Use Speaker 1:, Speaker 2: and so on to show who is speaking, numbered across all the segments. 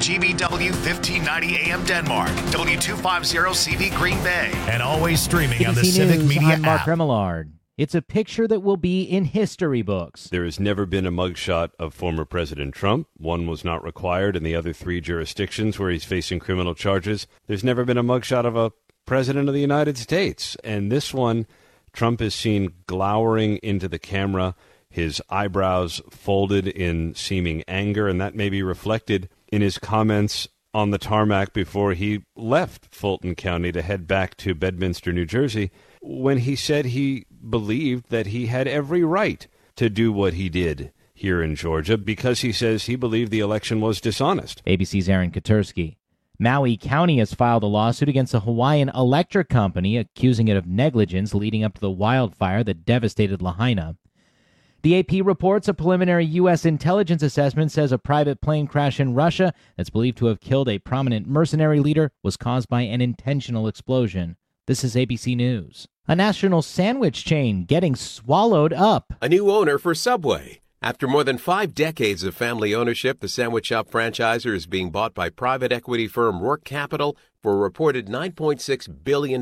Speaker 1: WGBW 1590 AM Denmark, W250CV Green Bay, and always streaming on the
Speaker 2: ABC
Speaker 1: Civic
Speaker 2: News,
Speaker 1: Media
Speaker 2: I'm Mark
Speaker 1: app.
Speaker 2: Remillard. It's a picture that will be in history books.
Speaker 3: There has never been a mugshot of former President Trump. One was not required in the other 3 jurisdictions where he's facing criminal charges. There's never been a mugshot of a president of the United States. And this one, Trump is seen glowering into the camera, his eyebrows folded in seeming anger, and that may be reflected in his comments on the tarmac before he left Fulton County to head back to Bedminster, New Jersey, when he said he believed that he had every right to do what he did here in Georgia because he says he believed the election was dishonest.
Speaker 2: ABC's Aaron Katursky. Maui County has filed a lawsuit against the Hawaiian Electric Company, accusing it of negligence leading up to the wildfire that devastated Lahaina. The AP reports a preliminary U.S. intelligence assessment says a private plane crash in Russia that's believed to have killed a prominent mercenary leader was caused by an intentional explosion. This is ABC News. A national sandwich chain getting swallowed up.
Speaker 4: A new owner for Subway. After more than 5 decades of family ownership, the sandwich shop franchisor is being bought by private equity firm Roark Capital for a reported $9.6 billion.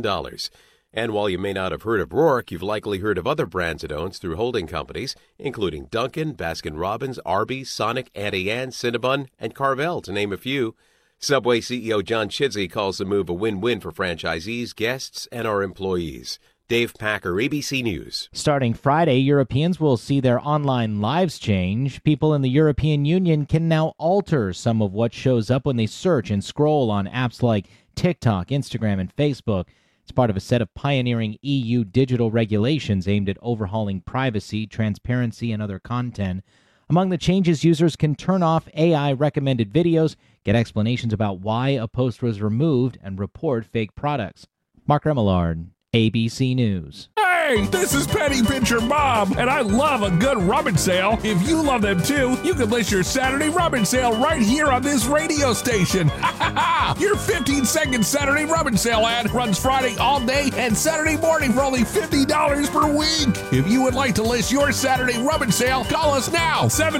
Speaker 4: And while you may not have heard of Roark, you've likely heard of other brands it owns through holding companies, including Dunkin', Baskin-Robbins, Arby's, Sonic, Auntie Anne, Cinnabon, and Carvel, to name a few. Subway CEO John Chidsey calls the move a win-win for franchisees, guests, and our employees. Dave Packer, ABC News.
Speaker 2: Starting Friday, Europeans will see their online lives change. People in the European Union can now alter some of what shows up when they search and scroll on apps like TikTok, Instagram, and Facebook. It's part of a set of pioneering EU digital regulations aimed at overhauling privacy, transparency, and other content. Among the changes, users can turn off AI-recommended videos, get explanations about why a post was removed, and report fake products. Mark Remillard, ABC News.
Speaker 5: Hey, this is Petty Pitcher Bob, and I love a good rummage sale. If you love them too, you can list your Saturday rummage sale right here on this radio station. Your 15-second Saturday rummage sale ad runs Friday all day and Saturday morning for only $50 per week. If you would like to list your Saturday rummage sale, call us now,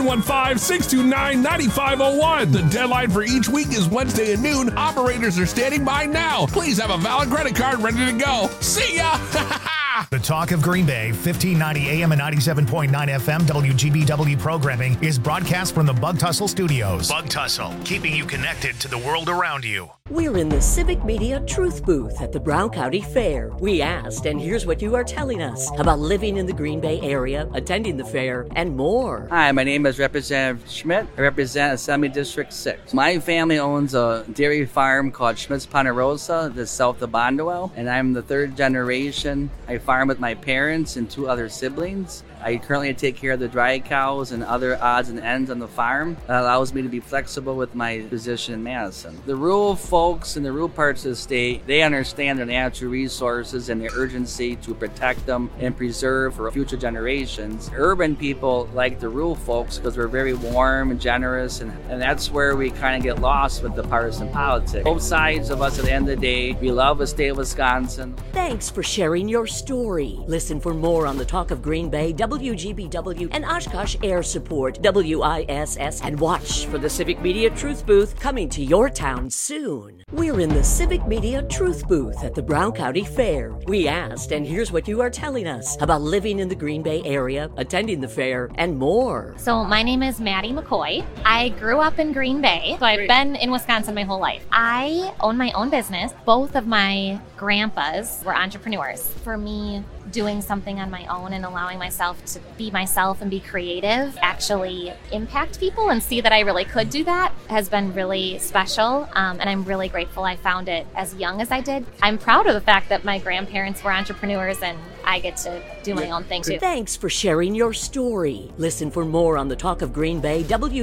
Speaker 5: 715-629-9501. The deadline for each week is Wednesday at noon. Operators are standing by now. Please have a valid credit card ready to go. See ya!
Speaker 1: The Talk of Green Bay, 1590 AM and 97.9 FM WGBW programming is broadcast from the Bug Tussle Studios. Bug Tussle, keeping you connected to the world around you.
Speaker 6: We're in the Civic Media Truth Booth at the Brown County Fair. We asked, and here's what you are telling us about living in the Green Bay area, attending the fair, and more.
Speaker 7: Hi, my name is Representative Schmidt. I represent Assembly District 6. My family owns a dairy farm called Schmidt's Ponderosa, that's south of Bondwell, and I'm the 3rd generation. I farm with my parents and 2 other siblings. I currently take care of the dry cows and other odds and ends on the farm. That allows me to be flexible with my position in Madison. The rural folks in the rural parts of the state, they understand their natural resources and the urgency to protect them and preserve for future generations. Urban people like the rural folks because we're very warm and generous, and that's where we kind of get lost with the partisan politics. Both sides of us at the end of the day, we love the state of Wisconsin.
Speaker 6: Thanks for sharing your story. Listen for more on the Talk of Green Bay, WGBW, and Oshkosh Air Support, WISS, and watch for the Civic Media Truth Booth coming to your town soon. We're in the Civic Media Truth Booth at the Brown County Fair. We asked, and here's what you are telling us about living in the Green Bay area, attending the fair, and more.
Speaker 8: So my name is Maddie McCoy. I grew up in Green Bay, so I've been in Wisconsin my whole life. I own my own business. Both of my grandpas were entrepreneurs. For me, doing something on my own and allowing myself to be myself and be creative, actually impact people and see that I really could do that has been really special. And I'm really grateful I found it as young as I did. I'm proud of the fact that my grandparents were entrepreneurs and I get to do my own thing too.
Speaker 6: Thanks for sharing your story. Listen for more on the Talk of Green Bay,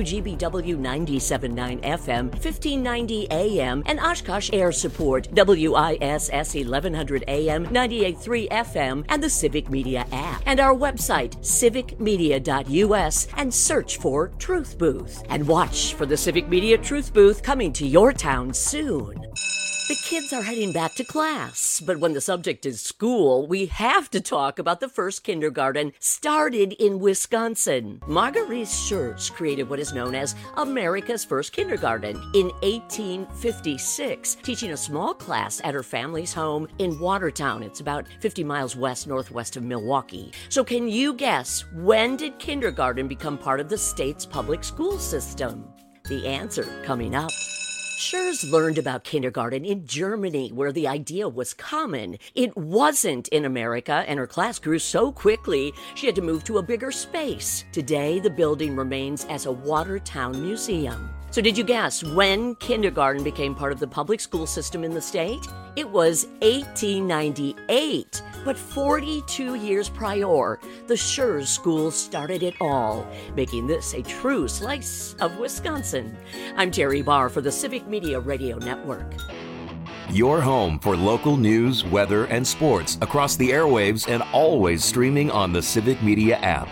Speaker 6: WGBW 97.9 FM, 1590 AM, and Oshkosh Air Support, WISS 1100 AM, 98.3 FM, and the Civic Media app. And our website, civicmedia.us, and search for Truth Booth. And watch for the Civic Media Truth Booth coming to your town soon. The kids are heading back to class, but when the subject is school, we have to talk about the first kindergarten started in Wisconsin. Marguerite Schurz created what is known as America's first kindergarten in 1856, teaching a small class at her family's home in Watertown. It's about 50 miles northwest of Milwaukee. So can you guess, when did kindergarten become part of the state's public school system? The answer coming up. Schurz learned about kindergarten in Germany, where the idea was common. It wasn't in America, and her class grew so quickly, she had to move to a bigger space. Today, the building remains as a Watertown museum. So did you guess when kindergarten became part of the public school system in the state? It was 1898. But 42 years prior, the Schurz School started it all, making this a true slice of Wisconsin. I'm Terry Barr for the Civic Media Radio Network.
Speaker 9: Your home for local news, weather, and sports across the airwaves and always streaming on the Civic Media app.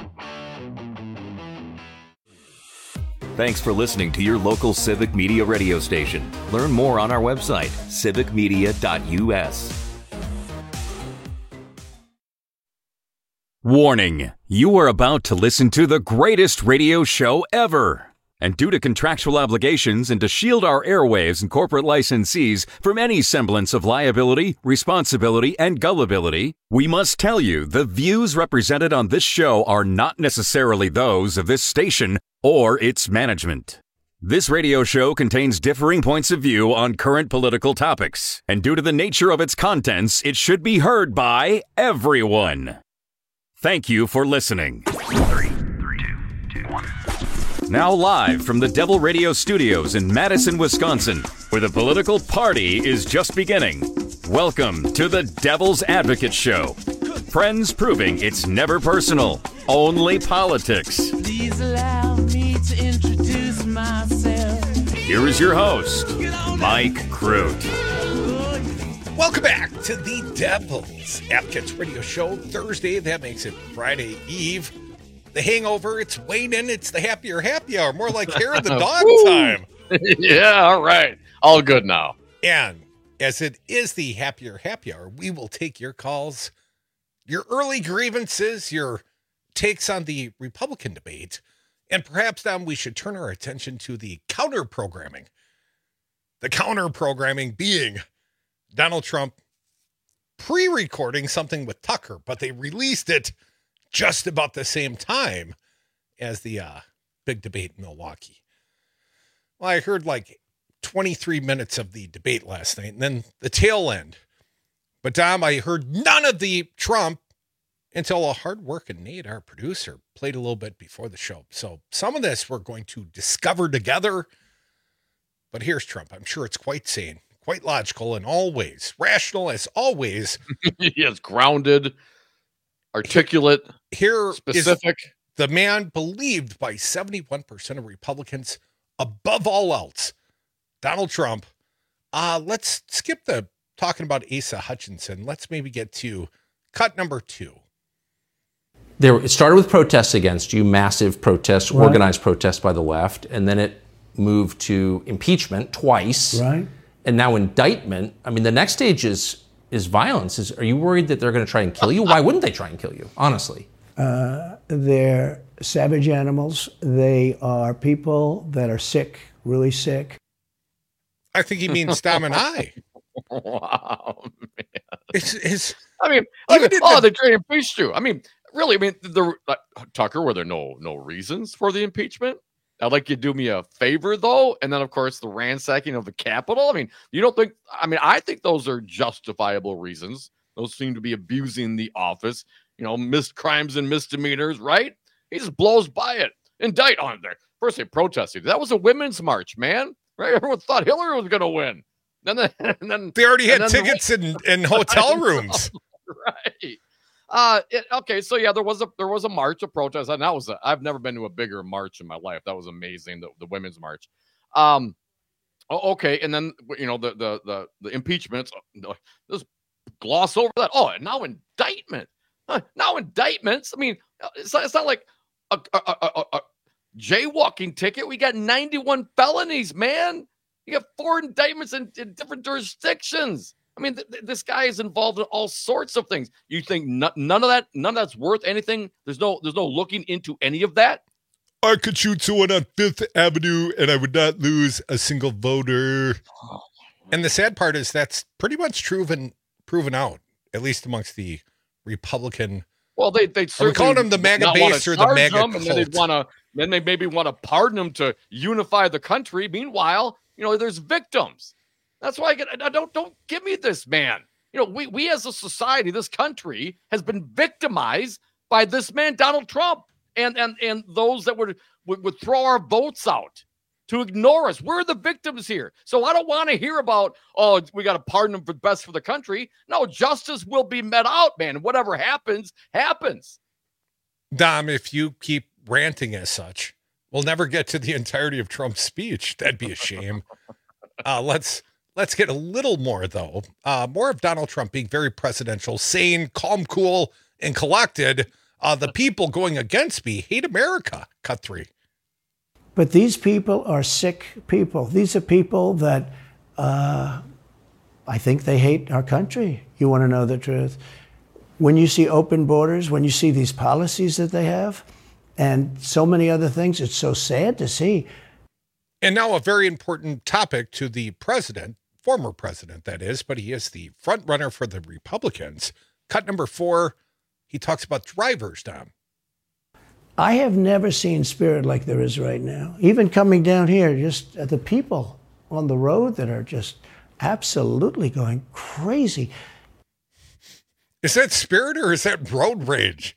Speaker 9: Thanks for listening to your local Civic Media radio station. Learn more on our website, civicmedia.us.
Speaker 10: Warning, you are about to listen to the greatest radio show ever. And due to contractual obligations and to shield our airwaves and corporate licensees from any semblance of liability, responsibility, and gullibility, we must tell you the views represented on this show are not necessarily those of this station or its management. This radio show contains differing points of view on current political topics, and due to the nature of its contents, it should be heard by everyone. Thank you for listening. 3, 2, 1. Now live from the Devil Radio Studios in Madison, Wisconsin, where the political party is just beginning. Welcome to the Devil's Advocate Show. Friends proving it's never personal, only politics.
Speaker 11: Please allow me to introduce myself.
Speaker 10: Here is your host, Mike Crute.
Speaker 12: Welcome back to the Devil's Advocates Radio Show. Thursday, that makes it Friday Eve. The hangover, it's waning. It's the happier happy hour. More like hair of the dog time.
Speaker 13: Yeah, all right. All good now.
Speaker 12: And as it is the happier happy hour, we will take your calls, your early grievances, your takes on the Republican debate, and perhaps now we should turn our attention to the counter-programming. The counter-programming being Donald Trump pre-recording something with Tucker, but they released it just about the same time as the big debate in Milwaukee. Well, I heard like 23 minutes of the debate last night and then the tail end. But Dom, I heard none of the Trump until a hard-working Nate, our producer, played a little bit before the show. So some of this we're going to discover together. But here's Trump. I'm sure it's quite sane, quite logical, and always rational as always.
Speaker 13: Yes, grounded, articulate,
Speaker 12: specific. Is the man believed by 71% of Republicans above all else, Donald Trump. Let's skip the talking about Asa Hutchinson. Let's maybe get to cut number 2.
Speaker 14: It started with protests against you, massive protests,
Speaker 15: right.
Speaker 14: Organized protests by the left, and then it moved to impeachment twice,
Speaker 15: right?
Speaker 14: And now indictment. I mean, the next stage is violence. Are you worried that they're going to try and kill you? Why wouldn't they try and kill you, honestly?
Speaker 15: They're savage animals. They are people that are sick, really sick.
Speaker 12: I think he means Dom and I.
Speaker 13: Wow, man.
Speaker 12: It's
Speaker 13: they're trying to impeach you. I mean, really, Tucker, were there no reasons for the impeachment? I'd like you to do me a favor, though. And then, of course, the ransacking of the Capitol. I mean, you don't think, I think those are justifiable reasons. Those seem to be abusing the office, missed crimes and misdemeanors, right? He just blows by it. Indict on there. First, they protested. That was a women's march, man. Right? Everyone thought Hillary was going to win. And then
Speaker 12: they already had tickets in hotel rooms.
Speaker 13: Right. Okay, so yeah, there was a march, a protest, and I've never been to a bigger march in my life. That was amazing, the women's march. Okay, and then the impeachments. Just gloss over that. Oh, and now indictment. Now indictments. I mean, it's not like a jaywalking ticket. We got 91 felonies, man. You got 4 indictments in different jurisdictions. I mean, this guy is involved in all sorts of things. You think none of that's worth anything? There's no looking into any of that.
Speaker 12: I could shoot someone on Fifth Avenue and I would not lose a single voter. And the sad part is that's pretty much proven out, at least amongst the Republican.
Speaker 13: Well, they
Speaker 12: certainly call them the MAGA base or the MAGA cult.
Speaker 13: And then they maybe want to pardon them to unify the country. Meanwhile, there's victims. That's why don't give me this, man. We as a society, this country has been victimized by this man, Donald Trump, and those that would throw our votes out to ignore us. We're the victims here. So I don't want to hear about, we got to pardon them for the best for the country. No, justice will be met out, man. Whatever happens, happens.
Speaker 12: Dom, if you keep ranting as such, we'll never get to the entirety of Trump's speech. That'd be a shame. Let's get a little more, though. More of Donald Trump being very presidential, sane, calm, cool, and collected. The people going against me hate America. Cut 3.
Speaker 15: But these people are sick people. These are people that I think they hate our country. You want to know the truth? When you see open borders, when you see these policies that they have, and so many other things, it's so sad to see.
Speaker 12: And now a very important topic to the president, former president, that is, but he is the front runner for the Republicans. Cut number 4, he talks about drivers, Dom.
Speaker 15: I have never seen spirit like there is right now. Even coming down here, just the people on the road that are just absolutely going crazy.
Speaker 12: Is that spirit or is that road rage?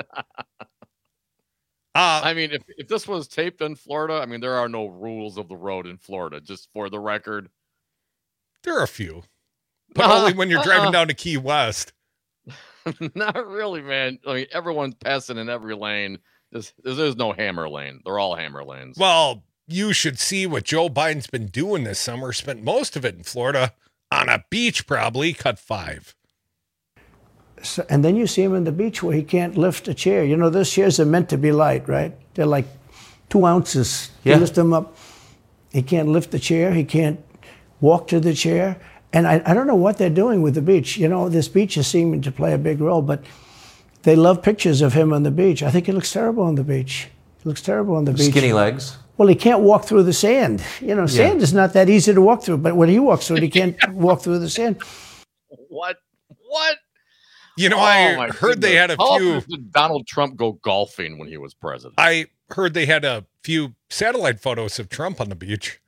Speaker 13: I mean, if this was taped in Florida, I mean, there are no rules of the road in Florida, just for the record.
Speaker 12: There are a few, but only when you're driving down to Key West.
Speaker 13: Not really, man. I mean, everyone's passing in every lane. There's no hammer lane. They're all hammer lanes.
Speaker 12: Well, you should see what Joe Biden's been doing this summer. Spent most of it in Florida on a beach, probably. Cut 5.
Speaker 15: So, and then you see him on the beach where he can't lift a chair. Those chairs are meant to be light, right? They're like 2 ounces. You lift them up. He can't lift the chair. He can't walk to the chair. And I don't know what they're doing with the beach. This beach is seeming to play a big role, but they love pictures of him on the beach. I think he looks terrible on the beach. He looks terrible on the beach.
Speaker 14: Skinny legs.
Speaker 15: Well, he can't walk through the sand. Sand is not that easy to walk through, but when he walks through it, he can't walk through the sand.
Speaker 13: What?
Speaker 12: I heard they had a few.
Speaker 13: Did Donald Trump go golfing when he was president?
Speaker 12: I heard they had a few satellite photos of Trump on the beach.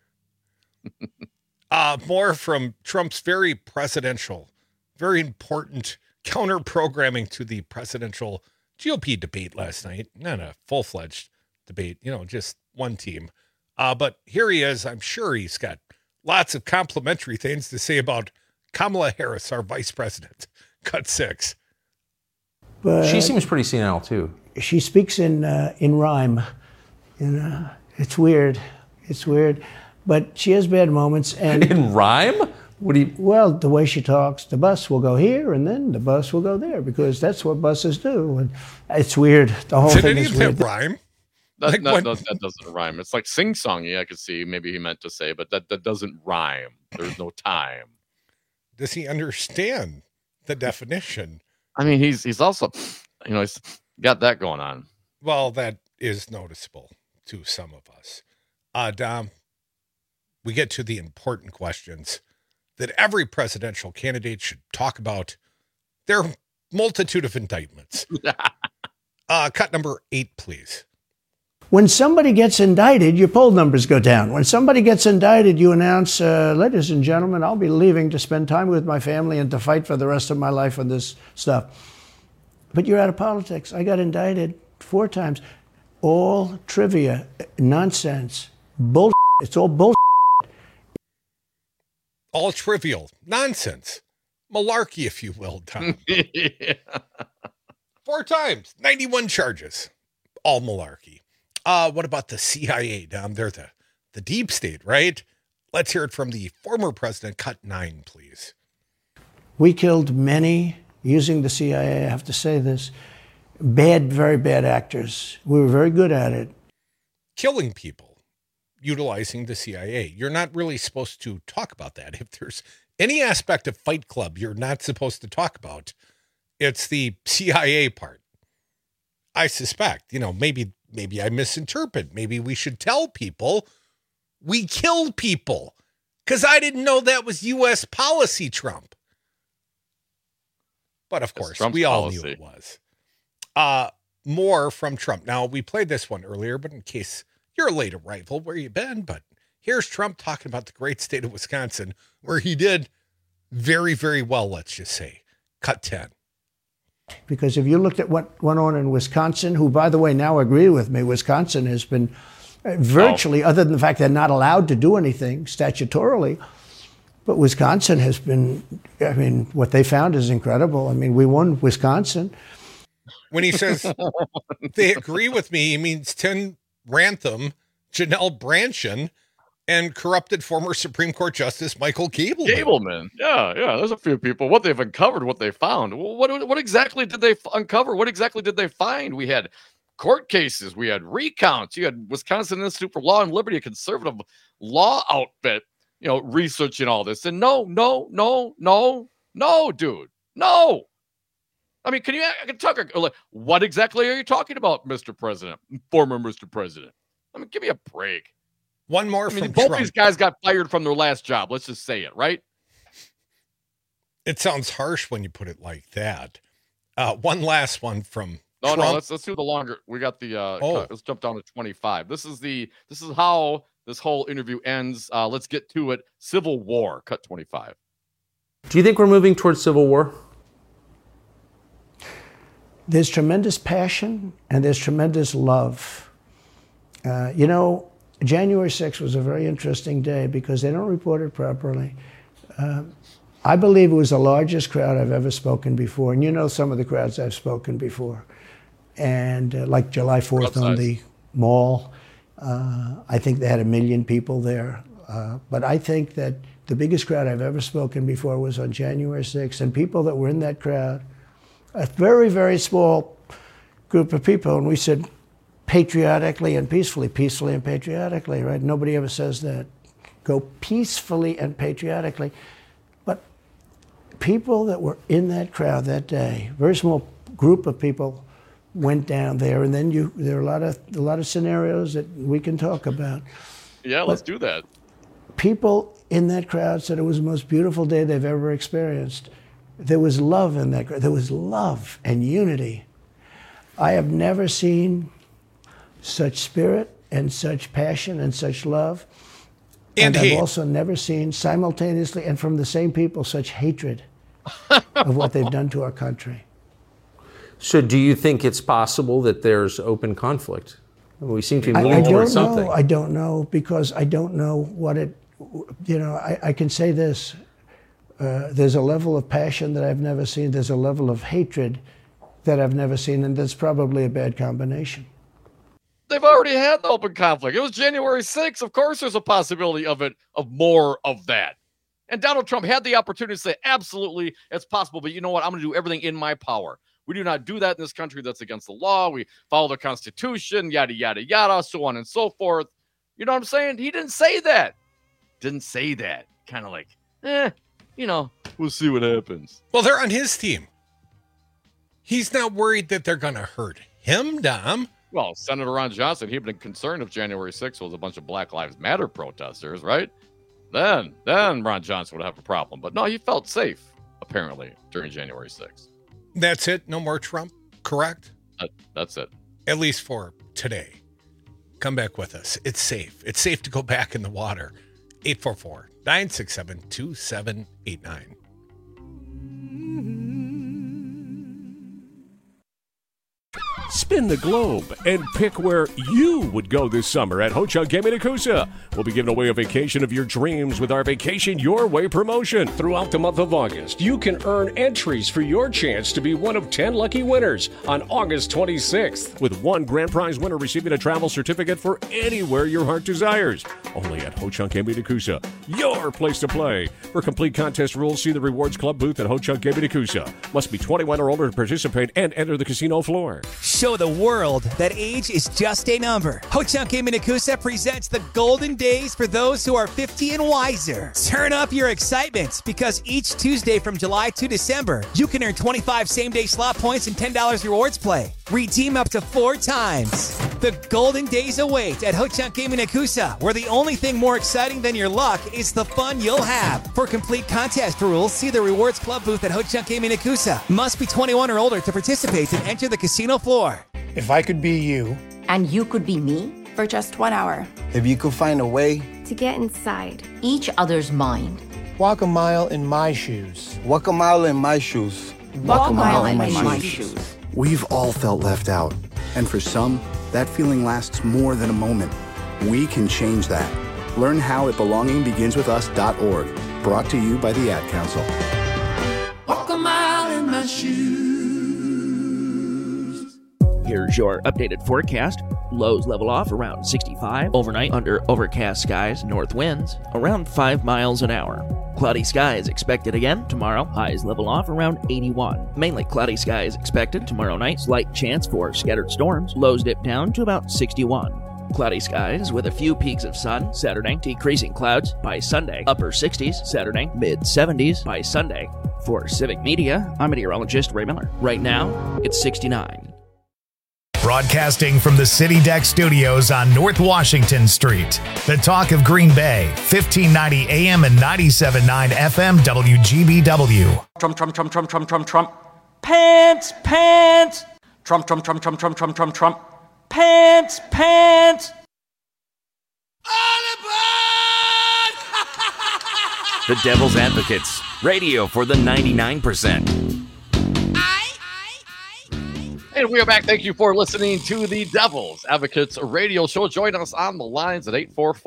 Speaker 12: More from Trump's very presidential, very important counter-programming to the presidential GOP debate last night. Not a full-fledged debate, just one team. But here he is. I'm sure he's got lots of complimentary things to say about Kamala Harris, our vice president. Cut 6.
Speaker 15: But
Speaker 14: she seems pretty senile, too.
Speaker 15: She speaks in rhyme. It's weird. It's weird. But she has bad moments. And
Speaker 14: in rhyme? What do you?
Speaker 15: Well, the way she talks, the bus will go here and then the bus will go there because that's what buses do. And it's weird. The whole thing is weird.
Speaker 12: Did rhyme?
Speaker 13: That doesn't rhyme. It's like sing-songy, I could see maybe he meant to say, but that doesn't rhyme. There's no time.
Speaker 12: Does he understand the definition?
Speaker 13: I mean, he's also, he's got that going on.
Speaker 12: Well, that is noticeable to some of us. Dom, we get to the important questions that every presidential candidate should talk about. There are multitude of indictments. Cut number 8, please.
Speaker 15: When somebody gets indicted, your poll numbers go down. When somebody gets indicted, you announce, ladies and gentlemen, I'll be leaving to spend time with my family and to fight for the rest of my life on this stuff. But you're out of politics. I got indicted 4 times. All trivia, nonsense, bullshit. It's all bullshit.
Speaker 12: All trivial, nonsense, malarkey, if you will, Tom.
Speaker 13: Yeah.
Speaker 12: 4 times, 91 charges, all malarkey. What about the CIA, Dom? They're the deep state, right? Let's hear it from the former president. Cut 9, please.
Speaker 15: We killed many, using the CIA, I have to say this, very bad actors. We were very good at it.
Speaker 12: Killing people. utilizing the CIA. You're not really supposed to talk about that. If there's any aspect of Fight Club you're not supposed to talk about, it's the CIA part. I suspect, maybe I misinterpret. Maybe we should tell people we killed people, because I didn't know that was U.S. policy, Trump. But of course, we all knew it was. More from Trump. Now, we played this one earlier, but in case you're a late arrival, where you been? But here's Trump talking about the great state of Wisconsin, where he did very, very well, let's just say. Cut 10.
Speaker 15: Because if you looked at what went on in Wisconsin, who, by the way, now agree with me, Wisconsin has been virtually, other than the fact they're not allowed to do anything statutorily, but Wisconsin has been, what they found is incredible. We won Wisconsin.
Speaker 12: When he says they agree with me, he means Tim Rantham, Janelle Brandtjen, and corrupted former Supreme Court Justice Michael Gableman.
Speaker 13: Yeah. There's a few people. What they've uncovered, what they found. What exactly did they uncover? What exactly did they find? We had court cases. We had recounts. You had Wisconsin Institute for Law and Liberty, a conservative law outfit, researching all this. And no, dude. No. Tucker, what exactly are you talking about, Mr. President? Former Mr. President. Give me a break.
Speaker 12: One more from
Speaker 13: both
Speaker 12: Trump.
Speaker 13: These guys got fired from their last job. Let's just say it, right?
Speaker 12: It sounds harsh when you put it like that. One last one from Trump.
Speaker 13: No, let's do the longer. We got the let's jump down to 25. This is how this whole interview ends. Let's get to it. Civil war, cut 25.
Speaker 14: Do you think we're moving towards civil war?
Speaker 15: There's tremendous passion and there's tremendous love. January 6th was a very interesting day because they don't report it properly. I believe it was the largest crowd I've ever spoken before. And some of the crowds I've spoken before. And like July 4th on the mall, I think they had 1 million people there. But I think that the biggest crowd I've ever spoken before was on January 6th. And people that were in that crowd, a very, very small group of people, and we said patriotically and peacefully and patriotically, right? Nobody ever says that. Go peacefully and patriotically. But people that were in that crowd that day, very small group of people went down there, and then there are a lot of scenarios that we can talk about.
Speaker 13: Yeah, let's do that.
Speaker 15: People in that crowd said it was the most beautiful day they've ever experienced. There was love in that crowd. There was love and unity. I have never seen such spirit and such passion and such love. And I've also never seen simultaneously and from the same people such hatred of what they've done to our country.
Speaker 14: So do you think it's possible that there's open conflict? We seem to be moving towards something.
Speaker 15: I don't know, because I don't know what it, I can say this. There's a level of passion that I've never seen. There's a level of hatred that I've never seen, and that's probably a bad combination.
Speaker 13: They've already had the open conflict. It was January 6th. Of course, there's a possibility of more of that. And Donald Trump had the opportunity to say, absolutely, it's possible, but you know what? I'm going to do everything in my power. We do not do that in this country. That's against the law. We follow the Constitution, yada, yada, yada, so on and so forth. You know what I'm saying? He didn't say that. Kind of like, we'll see what happens.
Speaker 12: Well, they're on his team. He's not worried that they're going to hurt him, Dom.
Speaker 13: Well, Senator Ron Johnson, he'd been concerned if January 6th was a bunch of Black Lives Matter protesters, right? Then Ron Johnson would have a problem. But no, he felt safe, apparently, during January 6th.
Speaker 12: That's it? No more Trump, correct?
Speaker 13: That's it.
Speaker 12: At least for today. Come back with us. It's safe. It's safe to go back in the water. 844-967-2789.
Speaker 16: Spin the globe and pick where you would go this summer at Ho-Chunk Gaming Nakusa. We'll be giving away a vacation of your dreams with our Vacation Your Way promotion. Throughout the month of August, you can earn entries for your chance to be one of 10 lucky winners on August 26th, with one grand prize winner receiving a travel certificate for anywhere your heart desires. Only at Ho-Chunk Gaming Nakusa, your place to play. For complete contest rules, see the Rewards Club booth at Ho-Chunk Gaming Nakusa. Must be 21 or older to participate and enter the casino floor.
Speaker 17: show the world that age is just a number. Ho-Chunk Gaming Nakusa presents the golden days for those who are 50 and wiser. Turn up your excitement because each Tuesday from July to December, you can earn 25 same-day slot points and $10 rewards play. Redeem up to 4 times. The golden days await at Ho-Chunk Gaming Nakusa, where the only thing more exciting than your luck is the fun you'll have. For complete contest rules, see the Rewards Club booth at Ho-Chunk Gaming Nakusa. Must be 21 or older to participate and enter the casino floor.
Speaker 18: If I could be you.
Speaker 19: And you could be me?
Speaker 20: For just 1 hour.
Speaker 18: If you could find a way.
Speaker 20: To get inside.
Speaker 19: Each other's mind.
Speaker 18: Walk a mile in my shoes. Walk a mile in my shoes.
Speaker 19: Walk a mile in my shoes.
Speaker 21: We've all felt left out. And for some, that feeling lasts more than a moment. We can change that. Learn how at belongingbeginswithus.org. Brought to you by the Ad Council.
Speaker 11: Walk a mile in my shoes.
Speaker 22: Here's your updated forecast. Lows level off around 65. Overnight under overcast skies. North winds around 5 miles an hour. Cloudy skies expected again tomorrow. Highs level off around 81. Mainly cloudy skies expected tomorrow night. Slight chance for scattered storms. Lows dip down to about 61. Cloudy skies with a few peaks of sun. Saturday, decreasing clouds by Sunday. Upper 60s. Saturday, mid 70s by Sunday. For Civic Media, I'm meteorologist Ray Miller. Right now, it's 69.
Speaker 1: Broadcasting from the City Deck Studios on North Washington Street. The talk of Green Bay, 1590 AM and 97.9 FM WGBW.
Speaker 23: Trump, Trump, Trump, Trump, Trump, Trump, Trump. Pants, pants. Trump, Trump, Trump, Trump, Trump, Trump, Trump, Trump. Pants, pants.
Speaker 9: The Devil's Advocates, radio for the 99%.
Speaker 13: And we are back. Thank you for listening to the Devil's Advocates radio show. Join us on the lines at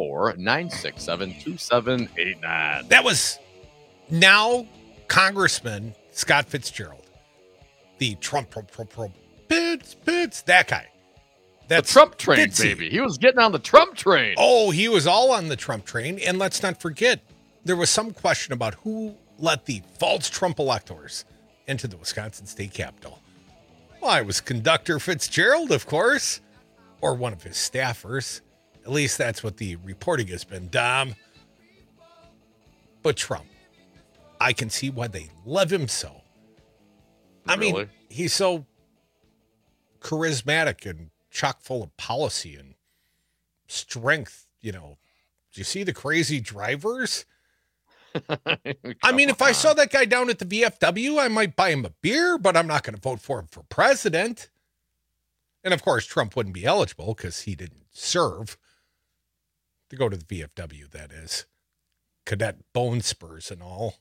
Speaker 13: 844-967-2789.
Speaker 12: That was now Congressman Scott Fitzgerald. The Trump, Pitts, that guy.
Speaker 13: That's the Trump train, baby. He was getting on the Trump train.
Speaker 12: Oh, he was all on the Trump train. And let's not forget, there was some question about who let the false Trump electors into the Wisconsin State Capitol. Well, it was Conductor Fitzgerald, of course, or one of his staffers. At least that's what the reporting has been, Dom. But Trump, I can see why they love him so. I mean, he's so charismatic and chock full of policy and strength. You know, do you see the crazy drivers? I mean, if I saw that guy down at the VFW, I might buy him a beer, but I'm not going to vote for him for president. And of course, Trump wouldn't be eligible because he didn't serve to go to the VFW, that is. Cadet bone spurs and all.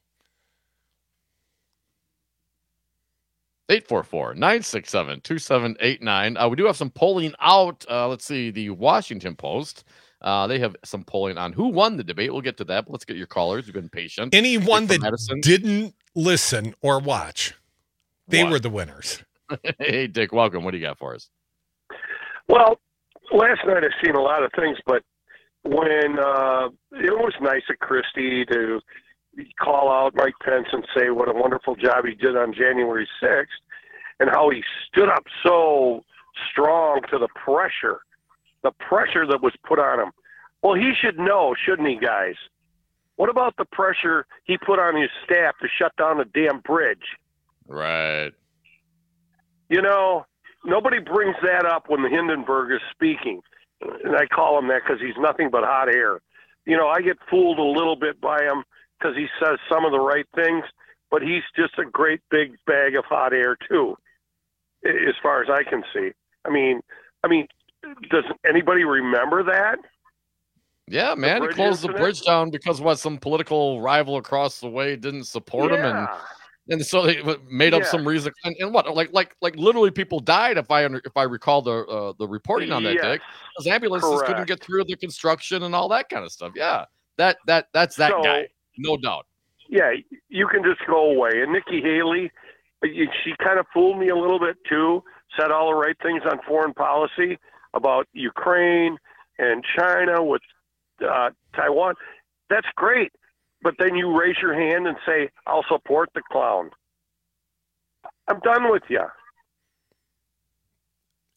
Speaker 13: 844-967-2789. We do have some polling out. Let's see, the Washington Post. They have some polling on who won the debate. We'll get to that, but let's get your callers. You've been patient.
Speaker 12: Anyone that didn't listen or watch, they were the winners.
Speaker 13: Hey, Dick, welcome. What do you got for us?
Speaker 24: Well, last night I've seen a lot of things, but when it was nice of Christie to call out Mike Pence and say what a wonderful job he did on January 6th and how he stood up so strong to the pressure that was put on him. Well, he should know, shouldn't he, guys? What about the pressure he put on his staff to shut down the damn bridge?
Speaker 13: Right.
Speaker 24: You know, nobody brings that up when the Hindenburg is speaking. And I call him that because he's nothing but hot air. You know, I get fooled a little bit by him because he says some of the right things, but he's just a great big bag of hot air, too, as far as I can see. I mean, does anybody remember that?
Speaker 13: Yeah, man, he closed the bridge down because some political rival across the way didn't support him, and so they made up some reason. And what, like literally people died if I recall the reporting on that day, because ambulances couldn't get through the construction and all that kind of stuff. Yeah, that's that guy, no doubt.
Speaker 24: Yeah, you can just go away. And Nikki Haley, she kind of fooled me a little bit too. Said all the right things on foreign policy about Ukraine and China with Taiwan. That's great. But then you raise your hand and say, I'll support the clown. I'm done with you.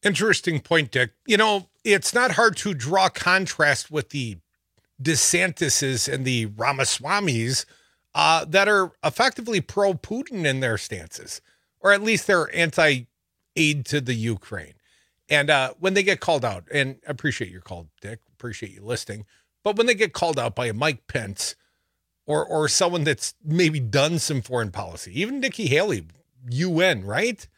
Speaker 12: Interesting point, Dick. You know, it's not hard to draw contrast with the DeSantis's and the Ramaswamis that are effectively pro-Putin in their stances, or at least they're anti-aid to the Ukraine. And when they get called out, and I appreciate your call, Dick, appreciate you listening, but when they get called out by a Mike Pence or someone that's maybe done some foreign policy, even Nikki Haley, UN, right?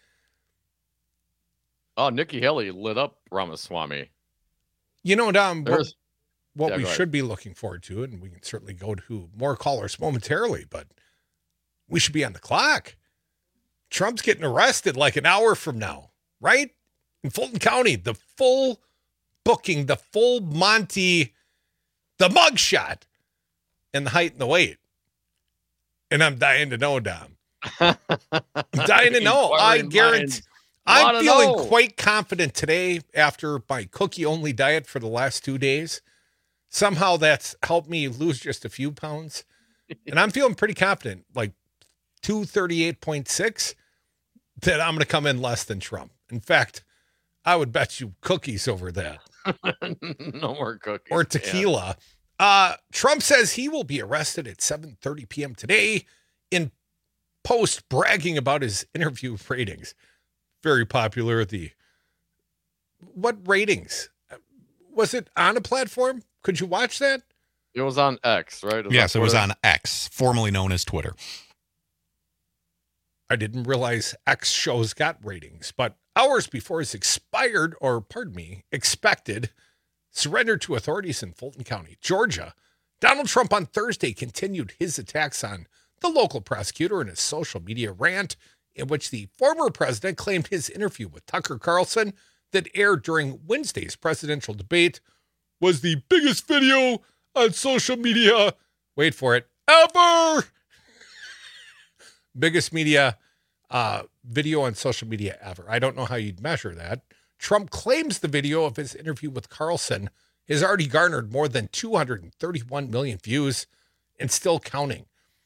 Speaker 13: Oh, Nikki Haley lit up Ramaswamy.
Speaker 12: You know, Dom, what we
Speaker 13: go
Speaker 12: should be looking forward to, and we can certainly go to more callers momentarily, but we should be on the clock. Trump's getting arrested like an hour from now, right? In Fulton County, the full booking, the full Monty, the mugshot, and the height and the weight. And I'm dying to know, Dom. I'm dying to know. I guarantee. I'm feeling quite confident today after my cookie-only diet for the last 2 days. Somehow that's helped me lose just a few pounds. And I'm feeling pretty confident, like 238.6, that I'm going to come in less than Trump. In fact, I would bet you cookies over that.
Speaker 13: No more cookies.
Speaker 12: Or tequila. Yeah. Trump says he will be arrested at 7:30 p.m. today in post bragging about his interview ratings. Very popular. What ratings? Was it on a platform? Could you watch that?
Speaker 13: It was on X, right?
Speaker 2: Yes, it was on X, formerly known as Twitter.
Speaker 12: I didn't realize X shows got ratings, but hours before his expected surrender to authorities in Fulton County, Georgia, Donald Trump on Thursday continued his attacks on the local prosecutor in his social media rant, in which the former president claimed his interview with Tucker Carlson that aired during Wednesday's presidential debate was the biggest video on social media, wait for it, ever. Biggest media video on social media ever. I don't know how you'd measure that. Trump claims the video of his interview with Carlson has already garnered more than 231 million views and still counting.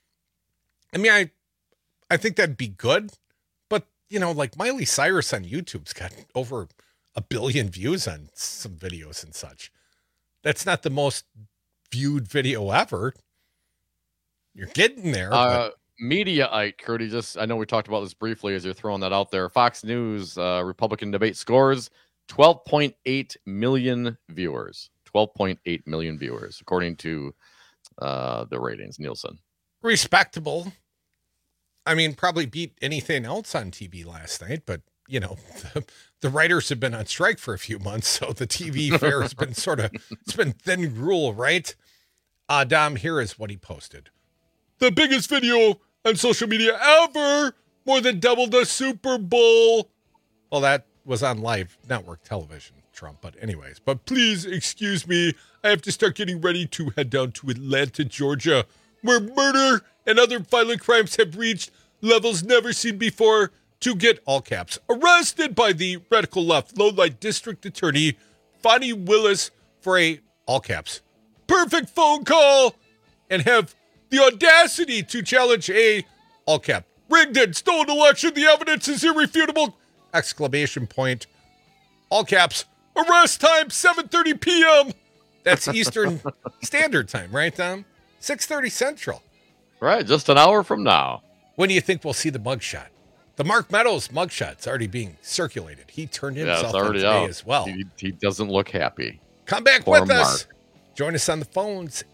Speaker 12: I mean, I think that'd be good, but, you know, like Miley Cyrus on YouTube's got over 1 billion views on some videos and such. That's not the most viewed video ever. You're getting there.
Speaker 13: Mediaite, Curdy, I know we talked about this briefly as you're throwing that out there. Fox News Republican debate scores 12.8 million viewers. 12.8 million viewers, according to the ratings, Nielsen.
Speaker 12: Respectable. I mean, probably beat anything else on TV last night, but, you know, the writers have been on strike for a few months, so the TV fare has been it's been thin gruel, right? Dom, here is what he posted. The biggest video on social media ever, more than double the Super Bowl. Well, that was on live network television, Trump, but anyways. But please excuse me, I have to start getting ready to head down to Atlanta, Georgia, where murder and other violent crimes have reached levels never seen before, to get, all caps, arrested by the radical left low-light district attorney, Fani Willis, for a, all caps, perfect phone call, and have the audacity to challenge a, all cap, rigged and stolen election. The evidence is irrefutable, exclamation point, all caps, arrest time, 7:30 p.m. That's Eastern Standard Time, right, Tom? 6:30 Central.
Speaker 13: Right, just an hour from now.
Speaker 12: When do you think we'll see the mugshot? The Mark Meadows mugshot's already being circulated. He turned himself on today
Speaker 13: out
Speaker 12: as well.
Speaker 13: He doesn't look happy.
Speaker 12: Come back
Speaker 13: Poor
Speaker 12: with
Speaker 13: Mark.
Speaker 12: us. Join us on the phones,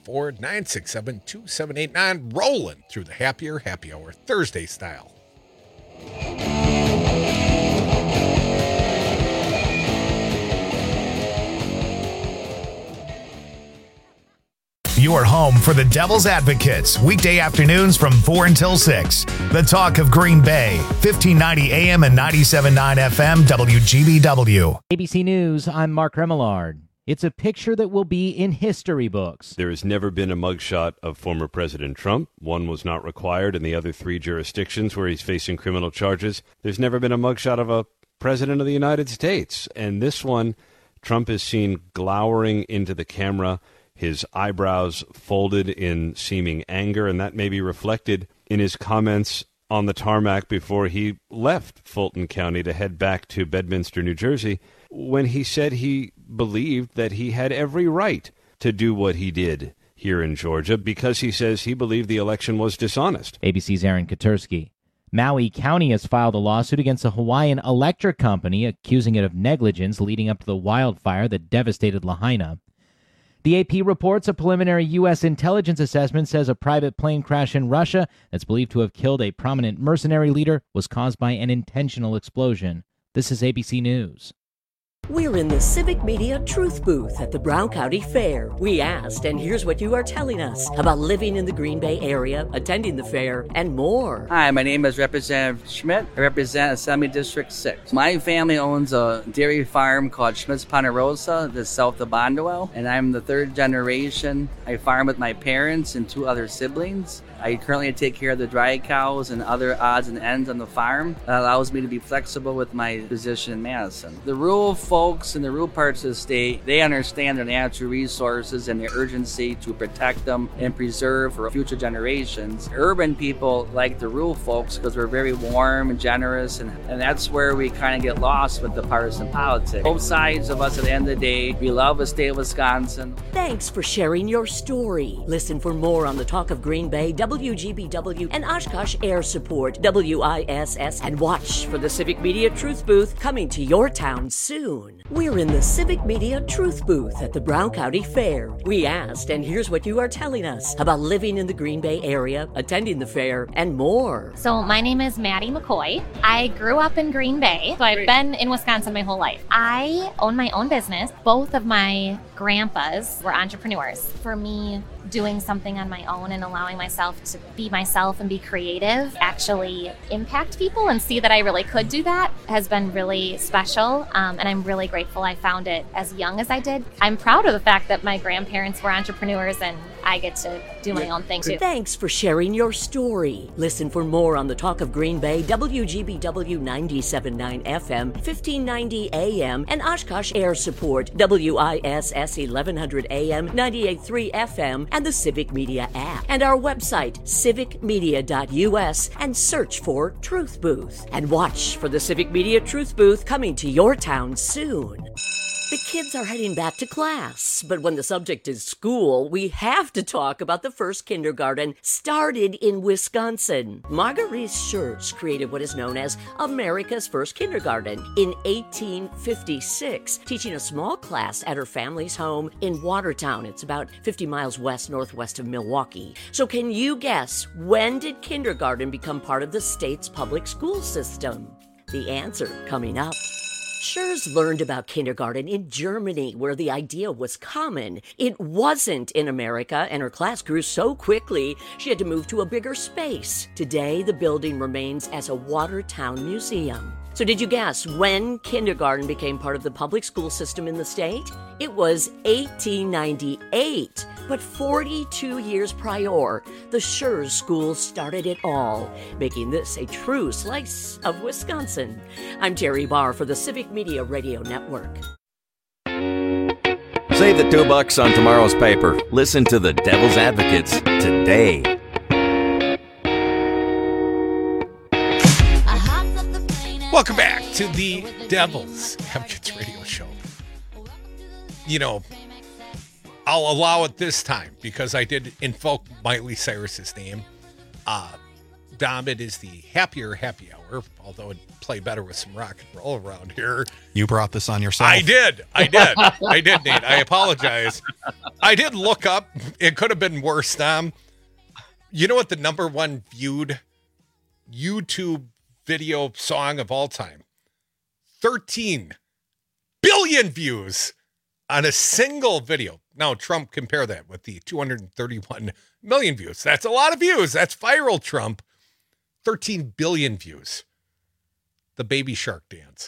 Speaker 12: 844-967-2789, rolling through the Happier Happy Hour, Thursday style.
Speaker 1: Your home for the Devil's Advocates, weekday afternoons from 4 until 6. The talk of Green Bay, 1590 AM and 97.9 FM, WGBW.
Speaker 3: ABC News, I'm Mark Remillard. It's a picture that will be in history books.
Speaker 4: There has never been a mugshot of former President Trump. One was not required in the other 3 jurisdictions where he's facing criminal charges. There's never been a mugshot of a president of the United States. And this one, Trump is seen glowering into the camera, his eyebrows folded in seeming anger, and that may be reflected in his comments on the tarmac before he left Fulton County to head back to Bedminster, New Jersey, when he said he believed that he had every right to do what he did here in Georgia because he says he believed the election was dishonest.
Speaker 3: ABC's Aaron Katursky. Maui County has filed a lawsuit against the Hawaiian Electric Company, accusing it of negligence leading up to the wildfire that devastated Lahaina. The AP reports a preliminary U.S. intelligence assessment says a private plane crash in Russia that's believed to have killed a prominent mercenary leader was caused by an intentional explosion. This is ABC News.
Speaker 5: We're in the Civic Media Truth Booth at the Brown County Fair. We asked, and here's what you are telling us about living in the Green Bay area, attending the fair, and more.
Speaker 6: Hi, my name is Representative Schmidt. I represent Assembly District 6. My family owns a dairy farm called Schmidt's Ponderosa, just south of Bondwell, and I'm the third generation. I farm with my parents and 2 other siblings. I currently take care of the dry cows and other odds and ends on the farm. That allows me to be flexible with my position in Madison. The rural folks in the rural parts of the state, they understand their natural resources and the urgency to protect them and preserve for future generations. Urban people like the rural folks because we're very warm and generous, and that's where we kind of get lost with the partisan politics. Both sides of us at the end of the day, we love the state of Wisconsin.
Speaker 5: Thanks for sharing your story. Listen for more on the Talk of Green Bay, WGBW, and Oshkosh Air Support, WISS, and watch for the Civic Media Truth Booth coming to your town soon. We're in the Civic Media Truth Booth at the Brown County Fair. We asked, and here's what you are telling us about living in the Green Bay area, attending the fair, and more.
Speaker 7: So my name is Maddie McCoy. I grew up in Green Bay, so I've been in Wisconsin my whole life. I own my own business. Both of my grandpas were entrepreneurs. For me, doing something on my own and allowing myself to be myself and be creative, actually impact people and see that I really could do that has been really special. And I'm really grateful I found it as young as I did. I'm proud of the fact that my grandparents were entrepreneurs and I get to do my own thing too.
Speaker 5: Thanks for sharing your story. Listen for more on the Talk of Green Bay, WGBW 97.9 FM, 1590 AM, and Oshkosh Air Support, WISS 1100 AM, 98.3 FM, and the Civic Media app. And our website, civicmedia.us, and search for Truth Booth. And watch for the Civic Media Truth Booth coming to your town soon. The kids are heading back to class, but when the subject is school, we have to talk about the first kindergarten started in Wisconsin. Marguerite Schurz created what is known as America's first kindergarten in 1856, teaching a small class at her family's home in Watertown. It's about 50 miles northwest of Milwaukee. So can you guess, when did kindergarten become part of the state's public school system? The answer coming up. Schurz learned about kindergarten in Germany, where the idea was common. It wasn't in America, and her class grew so quickly, she had to move to a bigger space. Today, the building remains as a Watertown museum. So did you guess when kindergarten became part of the public school system in the state? It was 1898. But 42 years prior, the Schurz School started it all, making this a true slice of Wisconsin. I'm Terry Barr for the Civic Media Radio Network.
Speaker 9: Save the $2 on tomorrow's paper. Listen to the Devil's Advocates today.
Speaker 12: Welcome back to the Devil's Advocates Radio Show. You know, I'll allow it this time because I did invoke Miley Cyrus's name. Dom, it is the Happier Happy Hour, although it'd play better with some rock and roll around here.
Speaker 2: You brought this on yourself.
Speaker 12: I did, Nate. I apologize. I did look up. It could have been worse, Dom. You know what the number one viewed YouTube video song of all time? 13 billion views on a single video. Now, Trump, compare that with the 231 million views. That's a lot of views. That's viral, Trump. 13 billion views. The Baby Shark Dance.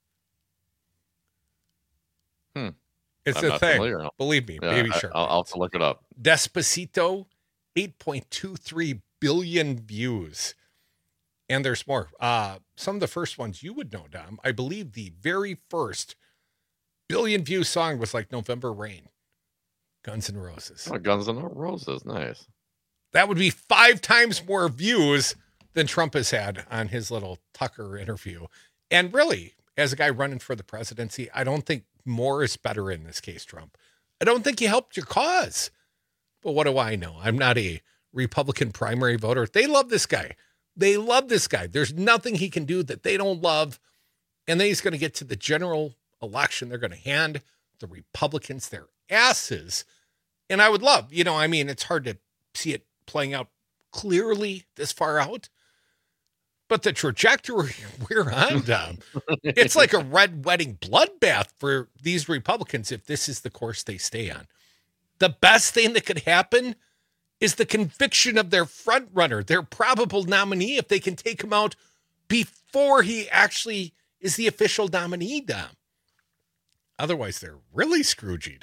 Speaker 12: It's a thing. Familiar. Believe me, yeah, Baby Shark.
Speaker 13: I'll have to look it up.
Speaker 12: Despacito, 8.23 billion views. And there's more. Some of the first ones you would know, Dom. I believe the very first billion-view song was like November Rain. Guns N' Roses.
Speaker 13: Oh, Guns N' Roses. Nice.
Speaker 12: That would be 5 times more views than Trump has had on his little Tucker interview. And really, as a guy running for the presidency, I don't think more is better in this case, Trump. I don't think you helped your cause. But what do I know? I'm not a Republican primary voter. They love this guy. They love this guy. There's nothing he can do that they don't love. And then he's going to get to the general election. They're going to hand the Republicans their asses. And I would love, it's hard to see it playing out clearly this far out. But the trajectory we're on, it's like a red wedding bloodbath for these Republicans if this is the course they stay on. The best thing that could happen is the conviction of their front runner, their probable nominee, if they can take him out before he actually is the official nominee, Dom. Otherwise, they're really Scrooged.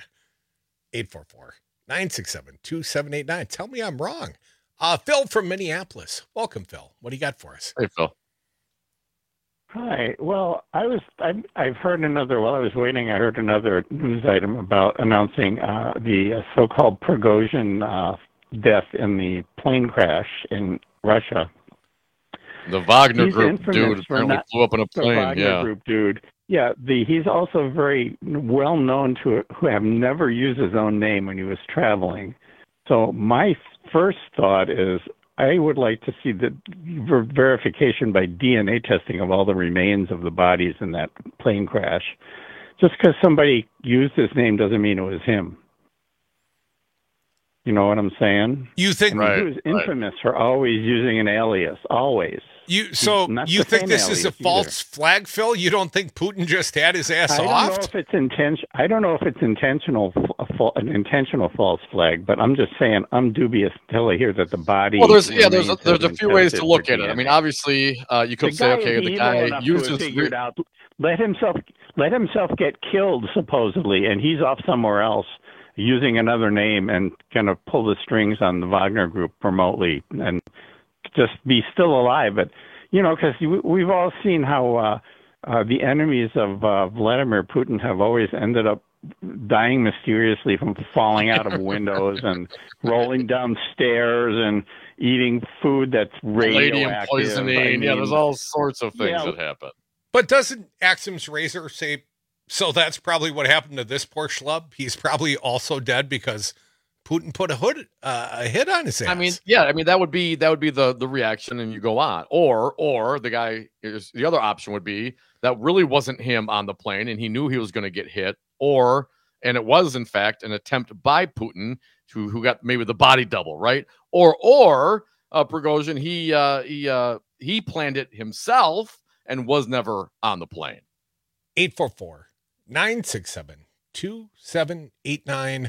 Speaker 12: 844-967-2789. Tell me I'm wrong. Phil from Minneapolis. Welcome, Phil. What do you got for us?
Speaker 13: Hey, Phil.
Speaker 8: Hi. Well, I was waiting. I heard another news item about announcing the so-called Prigozhin death in the plane crash in Russia.
Speaker 13: The Wagner Group dude apparently flew up in a plane.
Speaker 8: The Wagner Group dude. Yeah, he's also very well known to who have never used his own name when he was traveling. So my first thought is I would like to see the verification by DNA testing of all the remains of the bodies in that plane crash. Just because somebody used his name doesn't mean it was him. You know what I'm saying?
Speaker 12: You think
Speaker 8: he was infamous for always using an alias, always.
Speaker 12: You think this is a false flag, Phil? You don't think Putin just had his ass off?
Speaker 8: I don't know if it's intentional, an intentional false flag, but I'm just saying I'm dubious until I hear that the body.
Speaker 13: Well, there's a few ways to look at it. I mean, obviously, you could say, okay, the guy uses
Speaker 8: figured out, let himself get killed supposedly, and he's off somewhere else using another name and kind of pull the strings on the Wagner Group remotely and just be still alive. But, because we've all seen how the enemies of Vladimir Putin have always ended up dying mysteriously from falling out of windows and rolling down stairs and eating food that's radioactive.
Speaker 13: Poisoning. There's all sorts of things that happen.
Speaker 12: But doesn't Axum's razor say, so that's probably what happened to this poor schlub? He's probably also dead because Putin put a hit on his ass.
Speaker 13: That would be the reaction, and you go on. Or the guy, the other option would be that really wasn't him on the plane, and he knew he was going to get hit, and it was in fact an attempt by Putin who got maybe the body double, right? Or Prigozhin, he planned it himself and was never on the plane.
Speaker 12: 844-967-2789.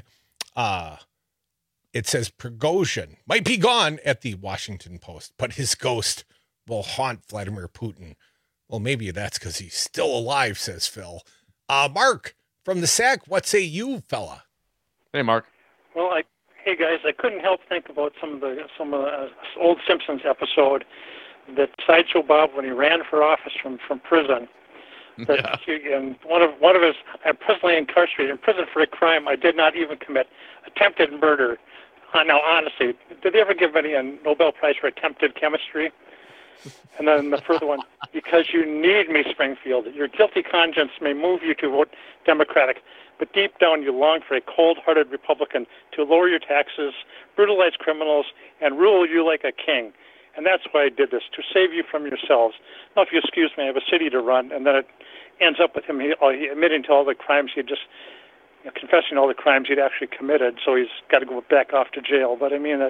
Speaker 12: It says Prigozhin might be gone at the Washington Post, but his ghost will haunt Vladimir Putin. Well, maybe that's because he's still alive, says Phil. Mark from the SAC, what say you, fella?
Speaker 13: Hey, Mark.
Speaker 10: Well, hey guys, I couldn't help think about some of the old Simpsons episode that Sideshow Bob, when he ran for office from prison. And one of his, I'm presently incarcerated in prison for a crime I did not even commit, attempted murder. Now, honestly, did they ever give any a Nobel Prize for attempted chemistry? And then the further one, because you need me, Springfield. Your guilty conscience may move you to vote Democratic, but deep down you long for a cold-hearted Republican to lower your taxes, brutalize criminals, and rule you like a king. And that's why I did this, to save you from yourselves. Now, if you excuse me, I have a city to run, and then it ends up with him admitting to all the crimes confessing all the crimes he'd actually committed, so he's got to go back off to jail. But I mean, it